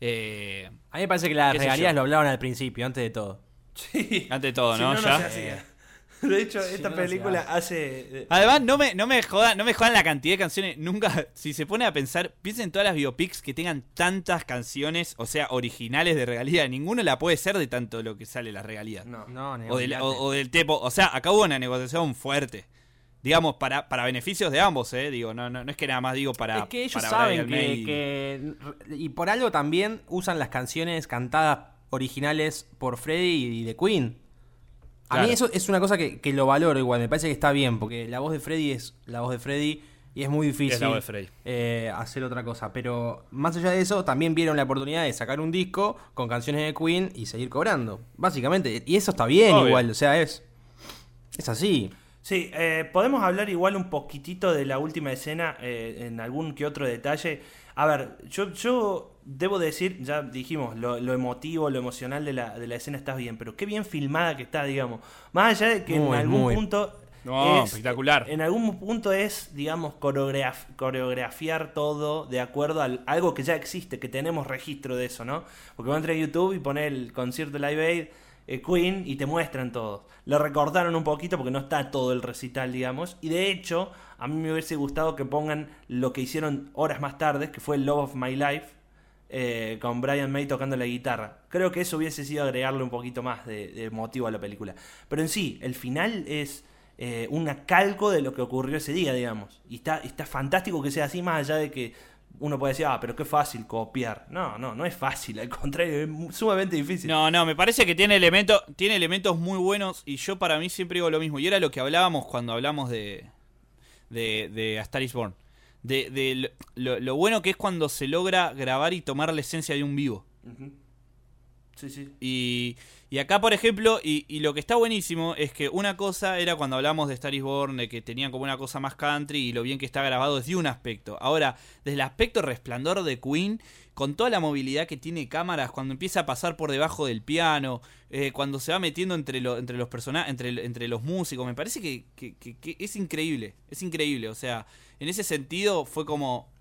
Eh, A mí me parece que las ¿Qué sé regalías yo? lo hablaron al principio, antes de todo. Sí. ante todo, Si ¿no? no, no Ya. se hacía. De hecho, esta no, no se película hace. hace... eh, Además, no me, no me jodan, no me jodan la cantidad de canciones. Nunca, si se pone a pensar, piensen en todas las biopics que tengan tantas canciones, o sea, originales de regalía. Ninguno la puede ser de tanto lo que sale la regalía. No. No, ni O del, olvidate. o, o del tepo. O sea, acá hubo una negociación fuerte. Digamos, para, para beneficios de ambos, ¿eh? Digo, no, no, no es que nada más digo para. Es que ellos para saben Brian que, May. que- Y por algo también usan las canciones cantadas originales por Freddy y de Queen. A Claro. mí eso es una cosa que, que lo valoro igual. Me parece que está bien, porque la voz de Freddy es la voz de Freddy y es muy difícil Es la voz de Freddy. eh, hacer otra cosa. Pero más allá de eso, también vieron la oportunidad de sacar un disco con canciones de Queen y seguir cobrando. Básicamente. Y eso está bien Obvio. igual. O sea, es, es así. Sí, eh, podemos hablar igual un poquitito de la última escena eh, en algún que otro detalle. A ver, yo, yo debo decir, ya dijimos, lo, lo emotivo, lo emocional de la, de la escena está bien, pero qué bien filmada que está, digamos. Más allá de que Muy, en algún muy. punto... No, es- espectacular. En algún punto es, digamos, coreograf- coreografiar todo de acuerdo a algo que ya existe, que tenemos registro de eso, ¿no? Porque vos entras a YouTube y pones el concierto Live Aid, eh, Queen, y te muestran todo. Lo recortaron un poquito porque no está todo el recital, digamos. Y de hecho, a mí me hubiese gustado que pongan lo que hicieron horas más tarde, que fue el Love of My Life, eh, con Brian May tocando la guitarra. Creo que eso hubiese sido agregarle un poquito más de, de motivo a la película. Pero en sí, el final es eh, una calco de lo que ocurrió ese día, digamos. Y está, está fantástico que sea así, más allá de que uno puede decir, ah, pero qué fácil copiar. No, no, no es fácil, al contrario, es mu- sumamente difícil. No, no, me parece que tiene elementos, tiene elementos muy buenos y yo para mí siempre digo lo mismo. Y era lo que hablábamos cuando hablamos de, de, de A Star is Born. De, de lo, lo- lo bueno que es cuando se logra grabar y tomar la esencia de un vivo. Ujú. Sí, sí. Y, y acá, por ejemplo, y, y lo que está buenísimo es que una cosa era cuando hablamos de Star is Born, de que tenían como una cosa más country y lo bien que está grabado desde un aspecto. Ahora, desde el aspecto resplandor de Queen, con toda la movilidad que tiene cámaras, cuando empieza a pasar por debajo del piano, eh, cuando se va metiendo entre, lo- entre los personajes, entre, entre los músicos, me parece que, que- que- que es increíble, es increíble. O sea, en ese sentido fue como...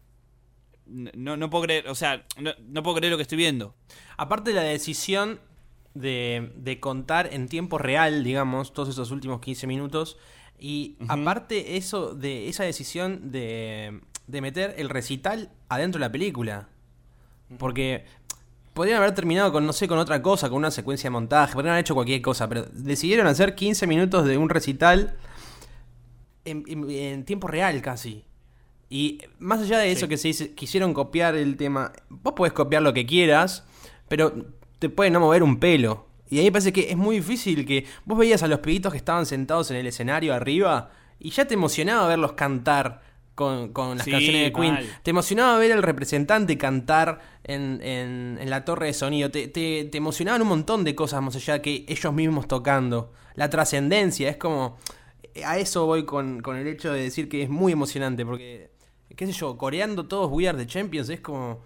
No, no puedo creer, o sea, no, no puedo creer lo que estoy viendo. Aparte de la decisión de, de contar en tiempo real, digamos, todos esos últimos quince minutos. Y Ujú. aparte eso de esa decisión de, de meter el recital adentro de la película. Porque podrían haber terminado con, no sé, con otra cosa, con una secuencia de montaje, podrían haber hecho cualquier cosa, pero decidieron hacer quince minutos de un recital en, en, en tiempo real casi. Y más allá de eso, sí, que se dice, quisieron copiar el tema, vos podés copiar lo que quieras, pero te puede no mover un pelo. Y a mí me parece que es muy difícil que vos veías a los pibitos que estaban sentados en el escenario arriba y ya te emocionaba verlos cantar con, con las sí, canciones de Queen. mal. Te emocionaba ver al representante cantar en, en, en la torre de sonido. Te, te, te emocionaban un montón de cosas más allá que ellos mismos tocando. La trascendencia, es como... A eso voy con, con el hecho de decir que es muy emocionante porque, qué sé yo, coreando todos We Are The Champions es como...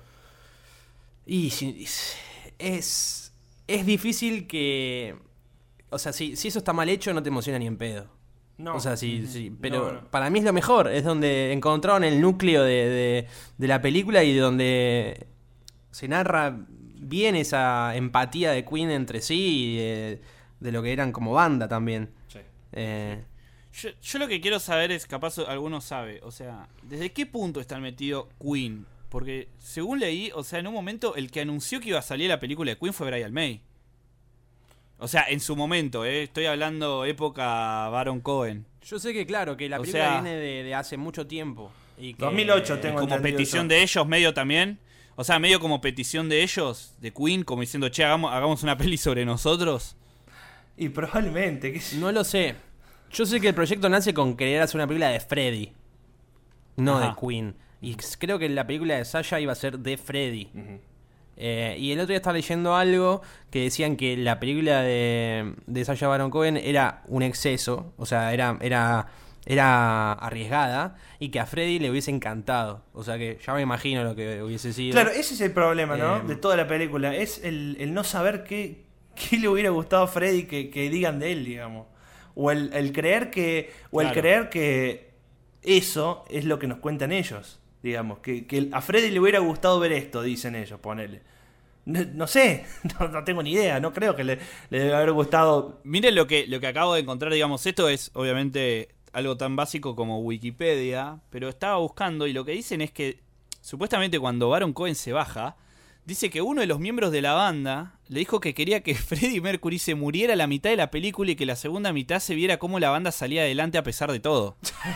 Y es... Es difícil que... O sea, si, si eso está mal hecho no te emociona ni en pedo. No. O sea, sí, sí. Pero No, no. para mí es lo mejor. Es donde encontraron el núcleo de, de, de la película y donde se narra bien esa empatía de Queen entre sí y de, de lo que eran como banda también. Sí. Eh, Yo, yo lo que quiero saber es, capaz alguno sabe, o sea, ¿desde qué punto está metido Queen? Porque según leí, o sea, en un momento el que anunció que iba a salir la película de Queen fue Brian May. O sea, en su momento, ¿eh? Estoy hablando época Baron Cohen. yo sé que claro, que la O película sea- viene de, de hace mucho tiempo. Y que, dos mil ocho tengo Como entendido petición eso. de ellos, medio también. O sea, medio como petición de ellos, de Queen, como diciendo, che, hagamos, hagamos una peli sobre nosotros. Y probablemente, qué sé yo. No lo sé. Yo sé que el proyecto nace con querer hacer una película de Freddy, no Ajá. de Queen. Y creo que la película de Sasha iba a ser de Freddy. Eh, y el otro día estaba leyendo algo que decían que la película de, de Sacha Baron Cohen era un exceso, o sea, era, era, era arriesgada y que a Freddy le hubiese encantado. O sea que ya me imagino lo que hubiese sido. Claro, ese es el problema, ¿no? Eh, de toda la película. Es el, el no saber qué, qué le hubiera gustado a Freddy que, que digan de él, digamos. O el, el creer que. O el Claro. creer que eso es lo que nos cuentan ellos. Digamos. Que, que a Freddy le hubiera gustado ver esto, dicen ellos, ponele. No, no sé, no, no tengo ni idea, no creo que le, le debe haber gustado. Miren lo que, lo que acabo de encontrar, digamos, esto es obviamente algo tan básico como Wikipedia, pero estaba buscando y lo que dicen es que supuestamente cuando Baron Cohen se baja, dice que uno de los miembros de la banda le dijo que quería que Freddie Mercury se muriera a la mitad de la película y que la segunda mitad se viera cómo la banda salía adelante a pesar de todo.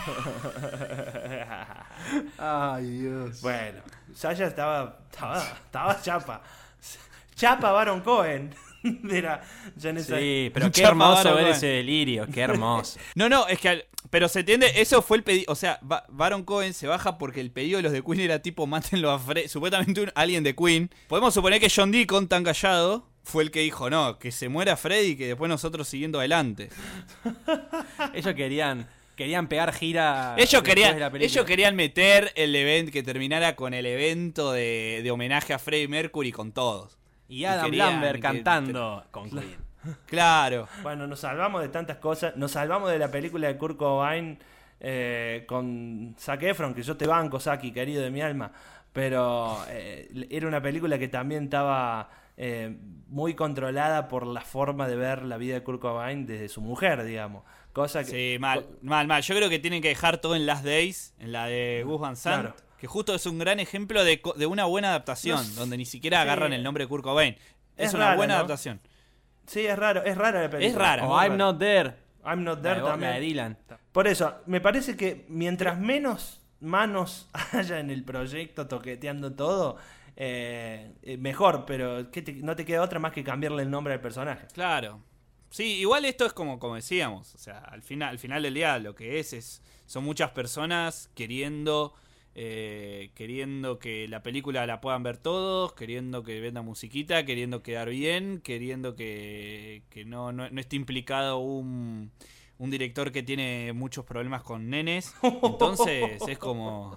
Ay, Dios. Bueno, Sasha estaba, estaba, estaba chapa. Chapa Baron Cohen. Era, ya no sé. Sí, pero qué Chapa hermoso Baron ver Cohen. ese delirio, qué hermoso. No, no, es que... al- Pero se entiende, eso fue el pedido... O sea, Ba- Baron Cohen se baja porque el pedido de los de Queen era tipo, mátenlo a Freddy. Supuestamente un, alguien de Queen. Podemos suponer que John Deacon, tan callado, fue el que dijo, no, que se muera Freddy y que después nosotros siguiendo adelante. Ellos querían, querían pegar gira. Ellos después querían, de la película. ellos querían meter el evento, que terminara con el evento de, de homenaje a Freddie Mercury con todos. Y Adam querían Lambert que- cantando con Queen. Claro. Bueno, nos salvamos de tantas cosas. Nos salvamos de la película de Kurt Cobain eh, con Zac Efron, que yo te banco, Saki, querido de mi alma. Pero eh, era una película que también estaba eh, muy controlada por la forma de ver la vida de Kurt Cobain desde su mujer, digamos. Cosa que, Sí, mal, mal, mal. Yo creo que tienen que dejar todo en Last Days, en la de Gus Van Sant, Claro. que justo es un gran ejemplo de, co- de una buena adaptación, No, donde ni siquiera sí. agarran el nombre de Kurt Cobain. Es, Es una rara, buena ¿no? adaptación. Sí, es raro, es rara la película. Es rara. O Muy I'm rara. Not There. I'm Not La There de, la también. de Dylan. Por eso, me parece que mientras menos manos haya en el proyecto toqueteando todo, eh, eh, mejor, pero ¿qué te- no te queda otra más que cambiarle el nombre al personaje. Claro. Sí, igual esto es como, como decíamos, o sea, al final, al final del día lo que es es son muchas personas queriendo eh, queriendo que la película la puedan ver todos, queriendo que venda musiquita, queriendo quedar bien, queriendo que, que no, no, no esté implicado un, un director que tiene muchos problemas con nenes. Entonces es como...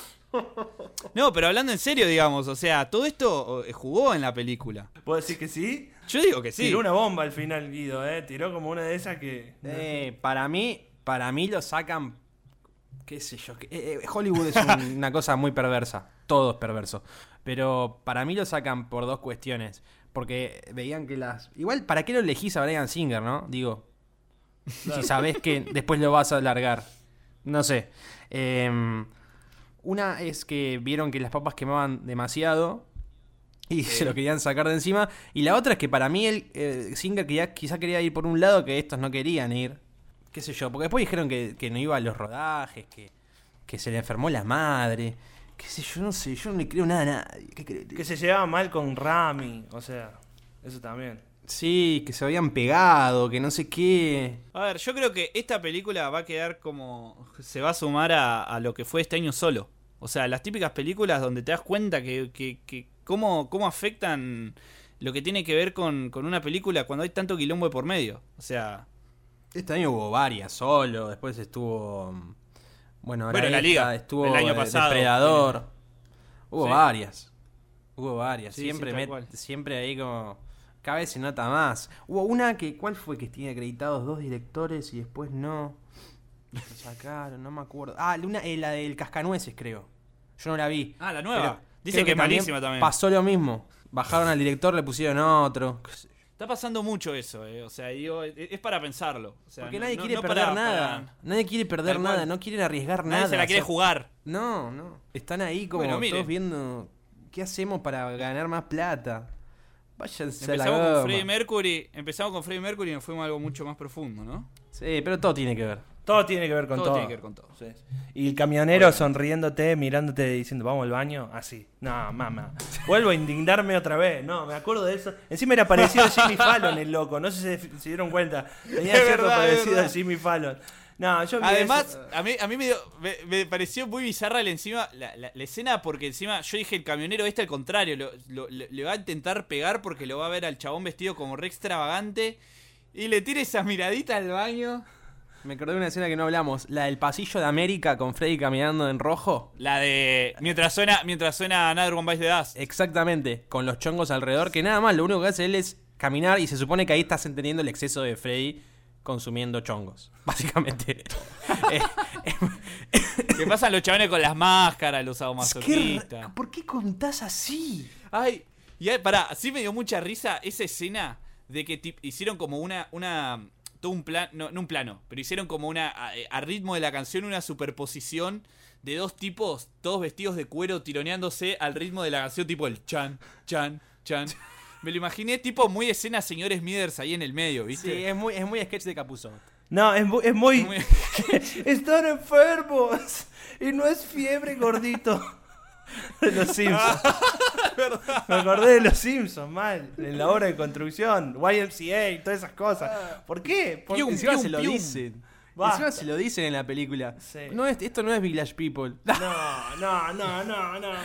No, pero hablando en serio, digamos, o sea, todo esto eh, jugó en la película. ¿Puedo decir que sí? Yo digo que sí. Tiró una bomba al final, Guido, ¿eh? Tiró como una de esas que... Eh, para mí, para mí lo sacan, qué sé yo, que- eh, eh, Hollywood es un- una cosa muy perversa, todo es perverso, pero para mí lo sacan por dos cuestiones, porque veían que las, igual, ¿para qué lo elegís a Bryan Singer, no? Digo, si sabés que después lo vas a largar, no sé. Em, una es que vieron que las papas quemaban demasiado Y se lo querían sacar de encima. Y la otra es que para mí el eh, Singer quería, quizá quería ir por un lado que estos no querían ir. Qué sé yo, porque después dijeron que, que no iba a los rodajes, que, que se le enfermó la madre. Qué sé yo, no sé, yo no le creo nada a nadie. ¿Qué creo? Que se llevaba mal con Rami, o sea, eso también. Sí, que se habían pegado, que no sé qué. A ver, yo creo que esta película va a quedar como... Se va a sumar a, a lo que fue este año Solo. O sea, las típicas películas donde te das cuenta que... que, que cómo, cómo afectan lo que tiene que ver con, con una película cuando hay tanto quilombo de por medio. O sea... Este año hubo varias, Solo, después estuvo... Bueno, ahora Bueno, la esta, Liga, estuvo el año eh, pasado. Depredador. Sí. Hubo Sí. varias. Hubo varias. Sí, siempre, sí, tal met- cual. siempre ahí como... Cada vez se nota más. Hubo una que... ¿Cuál fue que tiene acreditados dos directores y después no? Lo sacaron, no me acuerdo. Ah, una, eh, la del Cascanueces, creo. Yo no la vi. Ah, la nueva. Pero Dicen creo que es malísima también. Pasó lo mismo. Bajaron al director, le pusieron otro. Está pasando mucho eso, eh. O sea, digo, es es para pensarlo. O sea, Porque no- nadie no- quiere no perder para- nada. para- Nadie quiere perder Tal cual. nada, no quieren arriesgar Nadie nada. se la quiere o sea, jugar. No, no. Están ahí como Bueno, mire. todos viendo qué hacemos para ganar más plata. Váyanse a la Empezamos con goma. Freddie Mercury, empezamos con Freddie Mercury y nos fuimos a algo mucho más profundo, ¿no? Sí, pero todo tiene que ver. Todo tiene que ver con Todo todo. tiene que ver con todo. Sí. Y el camionero sonriéndote, mirándote, diciendo, vamos al baño, así. No, mamá. Vuelvo a indignarme otra vez. No, me acuerdo de eso. Encima era parecido a Jimmy Fallon, el loco. No sé si se, se dieron cuenta. Tenía Es cierto verdad, es parecido a verdad. Jimmy Fallon. No, yo vi Además, eso. a mí, a mí me, dio- me, me pareció muy bizarra el encima, la, la- la escena, porque encima yo dije el camionero este al contrario, lo- lo- lo- le va a intentar pegar porque lo va a ver al chabón vestido como re extravagante y le tira esa miradita al baño. Me acordé de una escena que no hablamos. La del pasillo de América con Freddy caminando en rojo. La de mientras suena, mientras suena Another One Bites the Dust. Exactamente. Con los chongos alrededor. Que nada más, lo único que hace él es caminar y se supone que ahí estás entendiendo el exceso de Freddy consumiendo chongos. Básicamente. Eh, Que pasan los chabones con las máscaras, los ¿Qué sadomasoquistas. ra- ¿Por qué contás así? Ay, y ay, pará, sí me dio mucha risa esa escena de que tip- hicieron como una, una, todo un plan, no, no un plano, pero hicieron como una, a, a ritmo de la canción, una superposición de dos tipos, todos vestidos de cuero, tironeándose al ritmo de la canción, tipo el chan, chan, chan. Me lo imaginé tipo muy escena señores Smithers ahí en el medio, ¿viste? Sí, es muy, es muy sketch de Capuzot. No, es muy... Es muy... Muy- Están enfermos. Y no es fiebre, gordito. De los Simpsons. Me acordé de los Simpsons, mal. En la obra de construcción. Y M C A y todas esas cosas. ¿Por qué? Porque Pium, encima pium, se lo pium. dicen. Basta. Encima se lo dicen en la película. Sí. No es, esto no es Village People. No, no, no, no, no. No,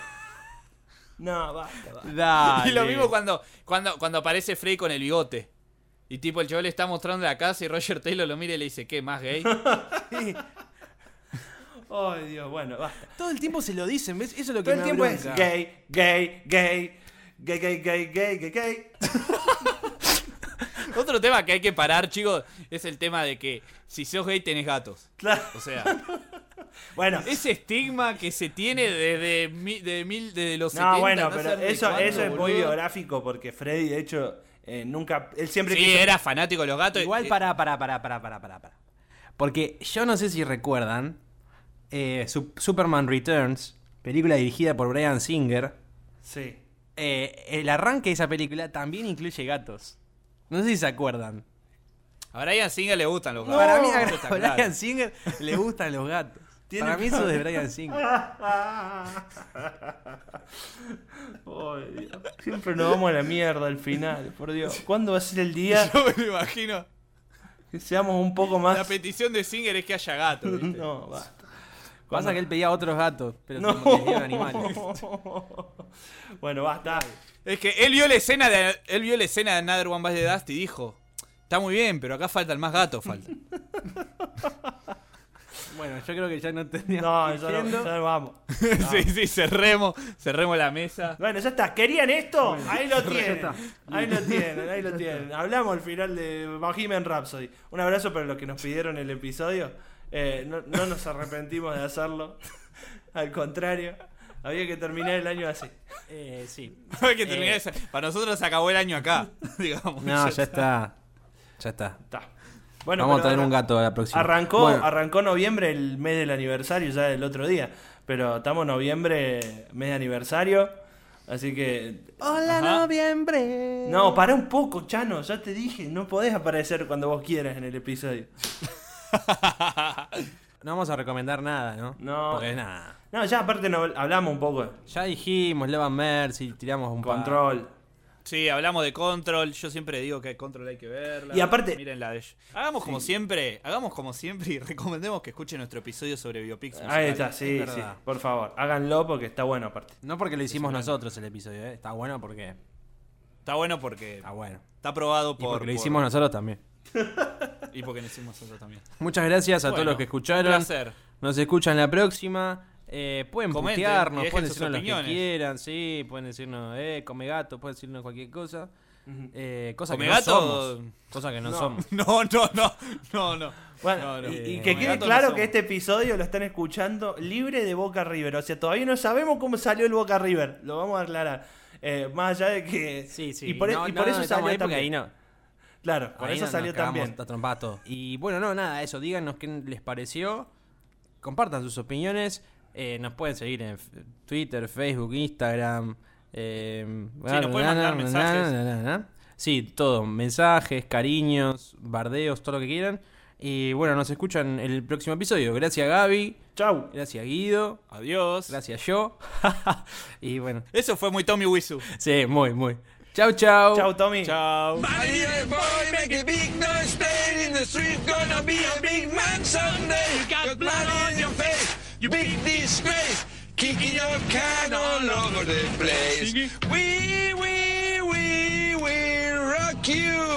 no basta, basta. Dale. Y lo mismo cuando, cuando, cuando aparece Frey con el bigote. Y tipo el chaval le está mostrando la casa y Roger Taylor lo mira y le dice, ¿qué? ¿Más gay? Ay, Dios, bueno, basta. Todo el tiempo se lo dicen, ¿ves? Eso es lo que Todo el me tiempo es bronca. gay, gay, gay. Gay, gay, gay, gay, gay, gay. Otro tema que hay que parar, chicos, es el tema de que si sos gay tenés gatos. Claro. O sea, Bueno. ese estigma que se tiene desde, mi- de mil, desde los No, setenta, bueno, no pero sé de eso, cuándo, eso es muy boludo. biográfico porque Freddy, de hecho, eh, nunca. Él siempre Sí, quiso- era fanático de los gatos. Igual Eh, para, para, para, para, para, para, para. Porque yo no sé si recuerdan eh, Sup- Superman Returns, película dirigida por Bryan Singer. Sí. Eh, el arranque de esa película también incluye gatos. No sé si se acuerdan. A Bryan Singer le gustan los gatos. Para mí a Eso está Bryan claro. Singer le gustan los gatos. Tiene- Para mí eso es de Bryan Singer. Ay, Dios. Siempre nos vamos a la mierda al final, por Dios. ¿Cuándo va a ser el día Yo me lo imagino. que seamos un poco más. La petición de Singer es que haya gatos, ¿viste? No, basta. Pasa que él pedía otros gatos, pero No. como que eran animales. Bueno, basta. Es que él vio la escena de él vio la escena de Another One Bites the Dust y dijo, está muy bien, pero acá faltan más gatos, faltan. Bueno, yo creo que ya no tendríamos No, que ir ya no, yendo. ya no vamos. sí, sí, cerremos, cerremos la mesa. Bueno, ya está. ¿Querían esto? Ahí lo tienen. está. Ahí lo tienen, ahí lo tienen. Hablamos al final de Bohemian Rhapsody. Un abrazo para los que nos pidieron el episodio. Eh, no, no nos arrepentimos de hacerlo. Al contrario, había que terminar el año así. Eh, sí. Hay que terminar Eh. esa- Para nosotros se acabó el año acá, digamos. No, ya está. Ya está. Está. Bueno, Vamos a pero traer arran- un gato a la próxima. Arrancó, Bueno, arrancó noviembre, el mes del aniversario, ya el otro día. Pero estamos noviembre, mes de aniversario. Así que... Hola, Ajá. noviembre. No, pará un poco, Chano, ya te dije, no podés aparecer cuando vos quieras en el episodio. No vamos a recomendar nada, ¿no? No. Porque nada. No, ya aparte no, hablamos un poco. Ya dijimos, Love and Mercy, tiramos un par. Control. Sí, hablamos de Control. Yo siempre digo que Control hay que verla. Y aparte- Miren la de... Hagamos como siempre. Hagamos como siempre y recomendemos que escuchen nuestro episodio sobre biopics Ahí musicales. está, sí, es sí. verdad. Por favor, háganlo porque está bueno aparte. No porque lo hicimos nosotros el episodio, ¿eh? Está bueno porque Está bueno porque está bueno. está aprobado Y por... porque lo por- hicimos nosotros también. Y porque lo hicimos nosotros también. Muchas gracias a Bueno, todos los que un escucharon. placer. Nos escuchan la próxima. Eh, pueden Comenten putearnos, y dejen pueden sus decirnos lo que opiniones. quieran, sí, pueden decirnos, eh, come gato, pueden decirnos cualquier cosa. Eh, cosa ¿Come que gato? no somos. Cosa que no, No. somos. No, no, no, no, no. Bueno, No, no. y, y Eh, que como quede gato no claro somos. que este episodio lo están escuchando libre de Boca River. O sea, todavía no sabemos cómo salió el Boca River. Lo vamos a aclarar. Eh, más allá de que... Sí, sí. Y por, no, y no, por no, eso estamos salió ahí porque también. ahí no. Claro, por Ahí eso nos- salió nos cagamos también. a trompar todo. Y bueno, no, nada, eso. Díganos qué les pareció. Compartan sus opiniones. Eh, nos pueden seguir en f- Twitter, Facebook, Instagram. Eh, nos pueden mandar mensajes. Sí, todo. Mensajes, cariños, bardeos, todo lo que quieran. Y bueno, nos escuchan en el próximo episodio. Gracias, Gaby. Chau. Gracias, Guido. Adiós. Gracias, yo. Y bueno, Eso fue muy Tommy Wiseau. sí, muy, muy. Chau, chau. Chau, Tommy. Chao. Money boy, make a big noise, stay in the street, gonna be a big man someday. You got blood on your face, you big disgrace, kicking your can all over the place. We, we, we, we rock you.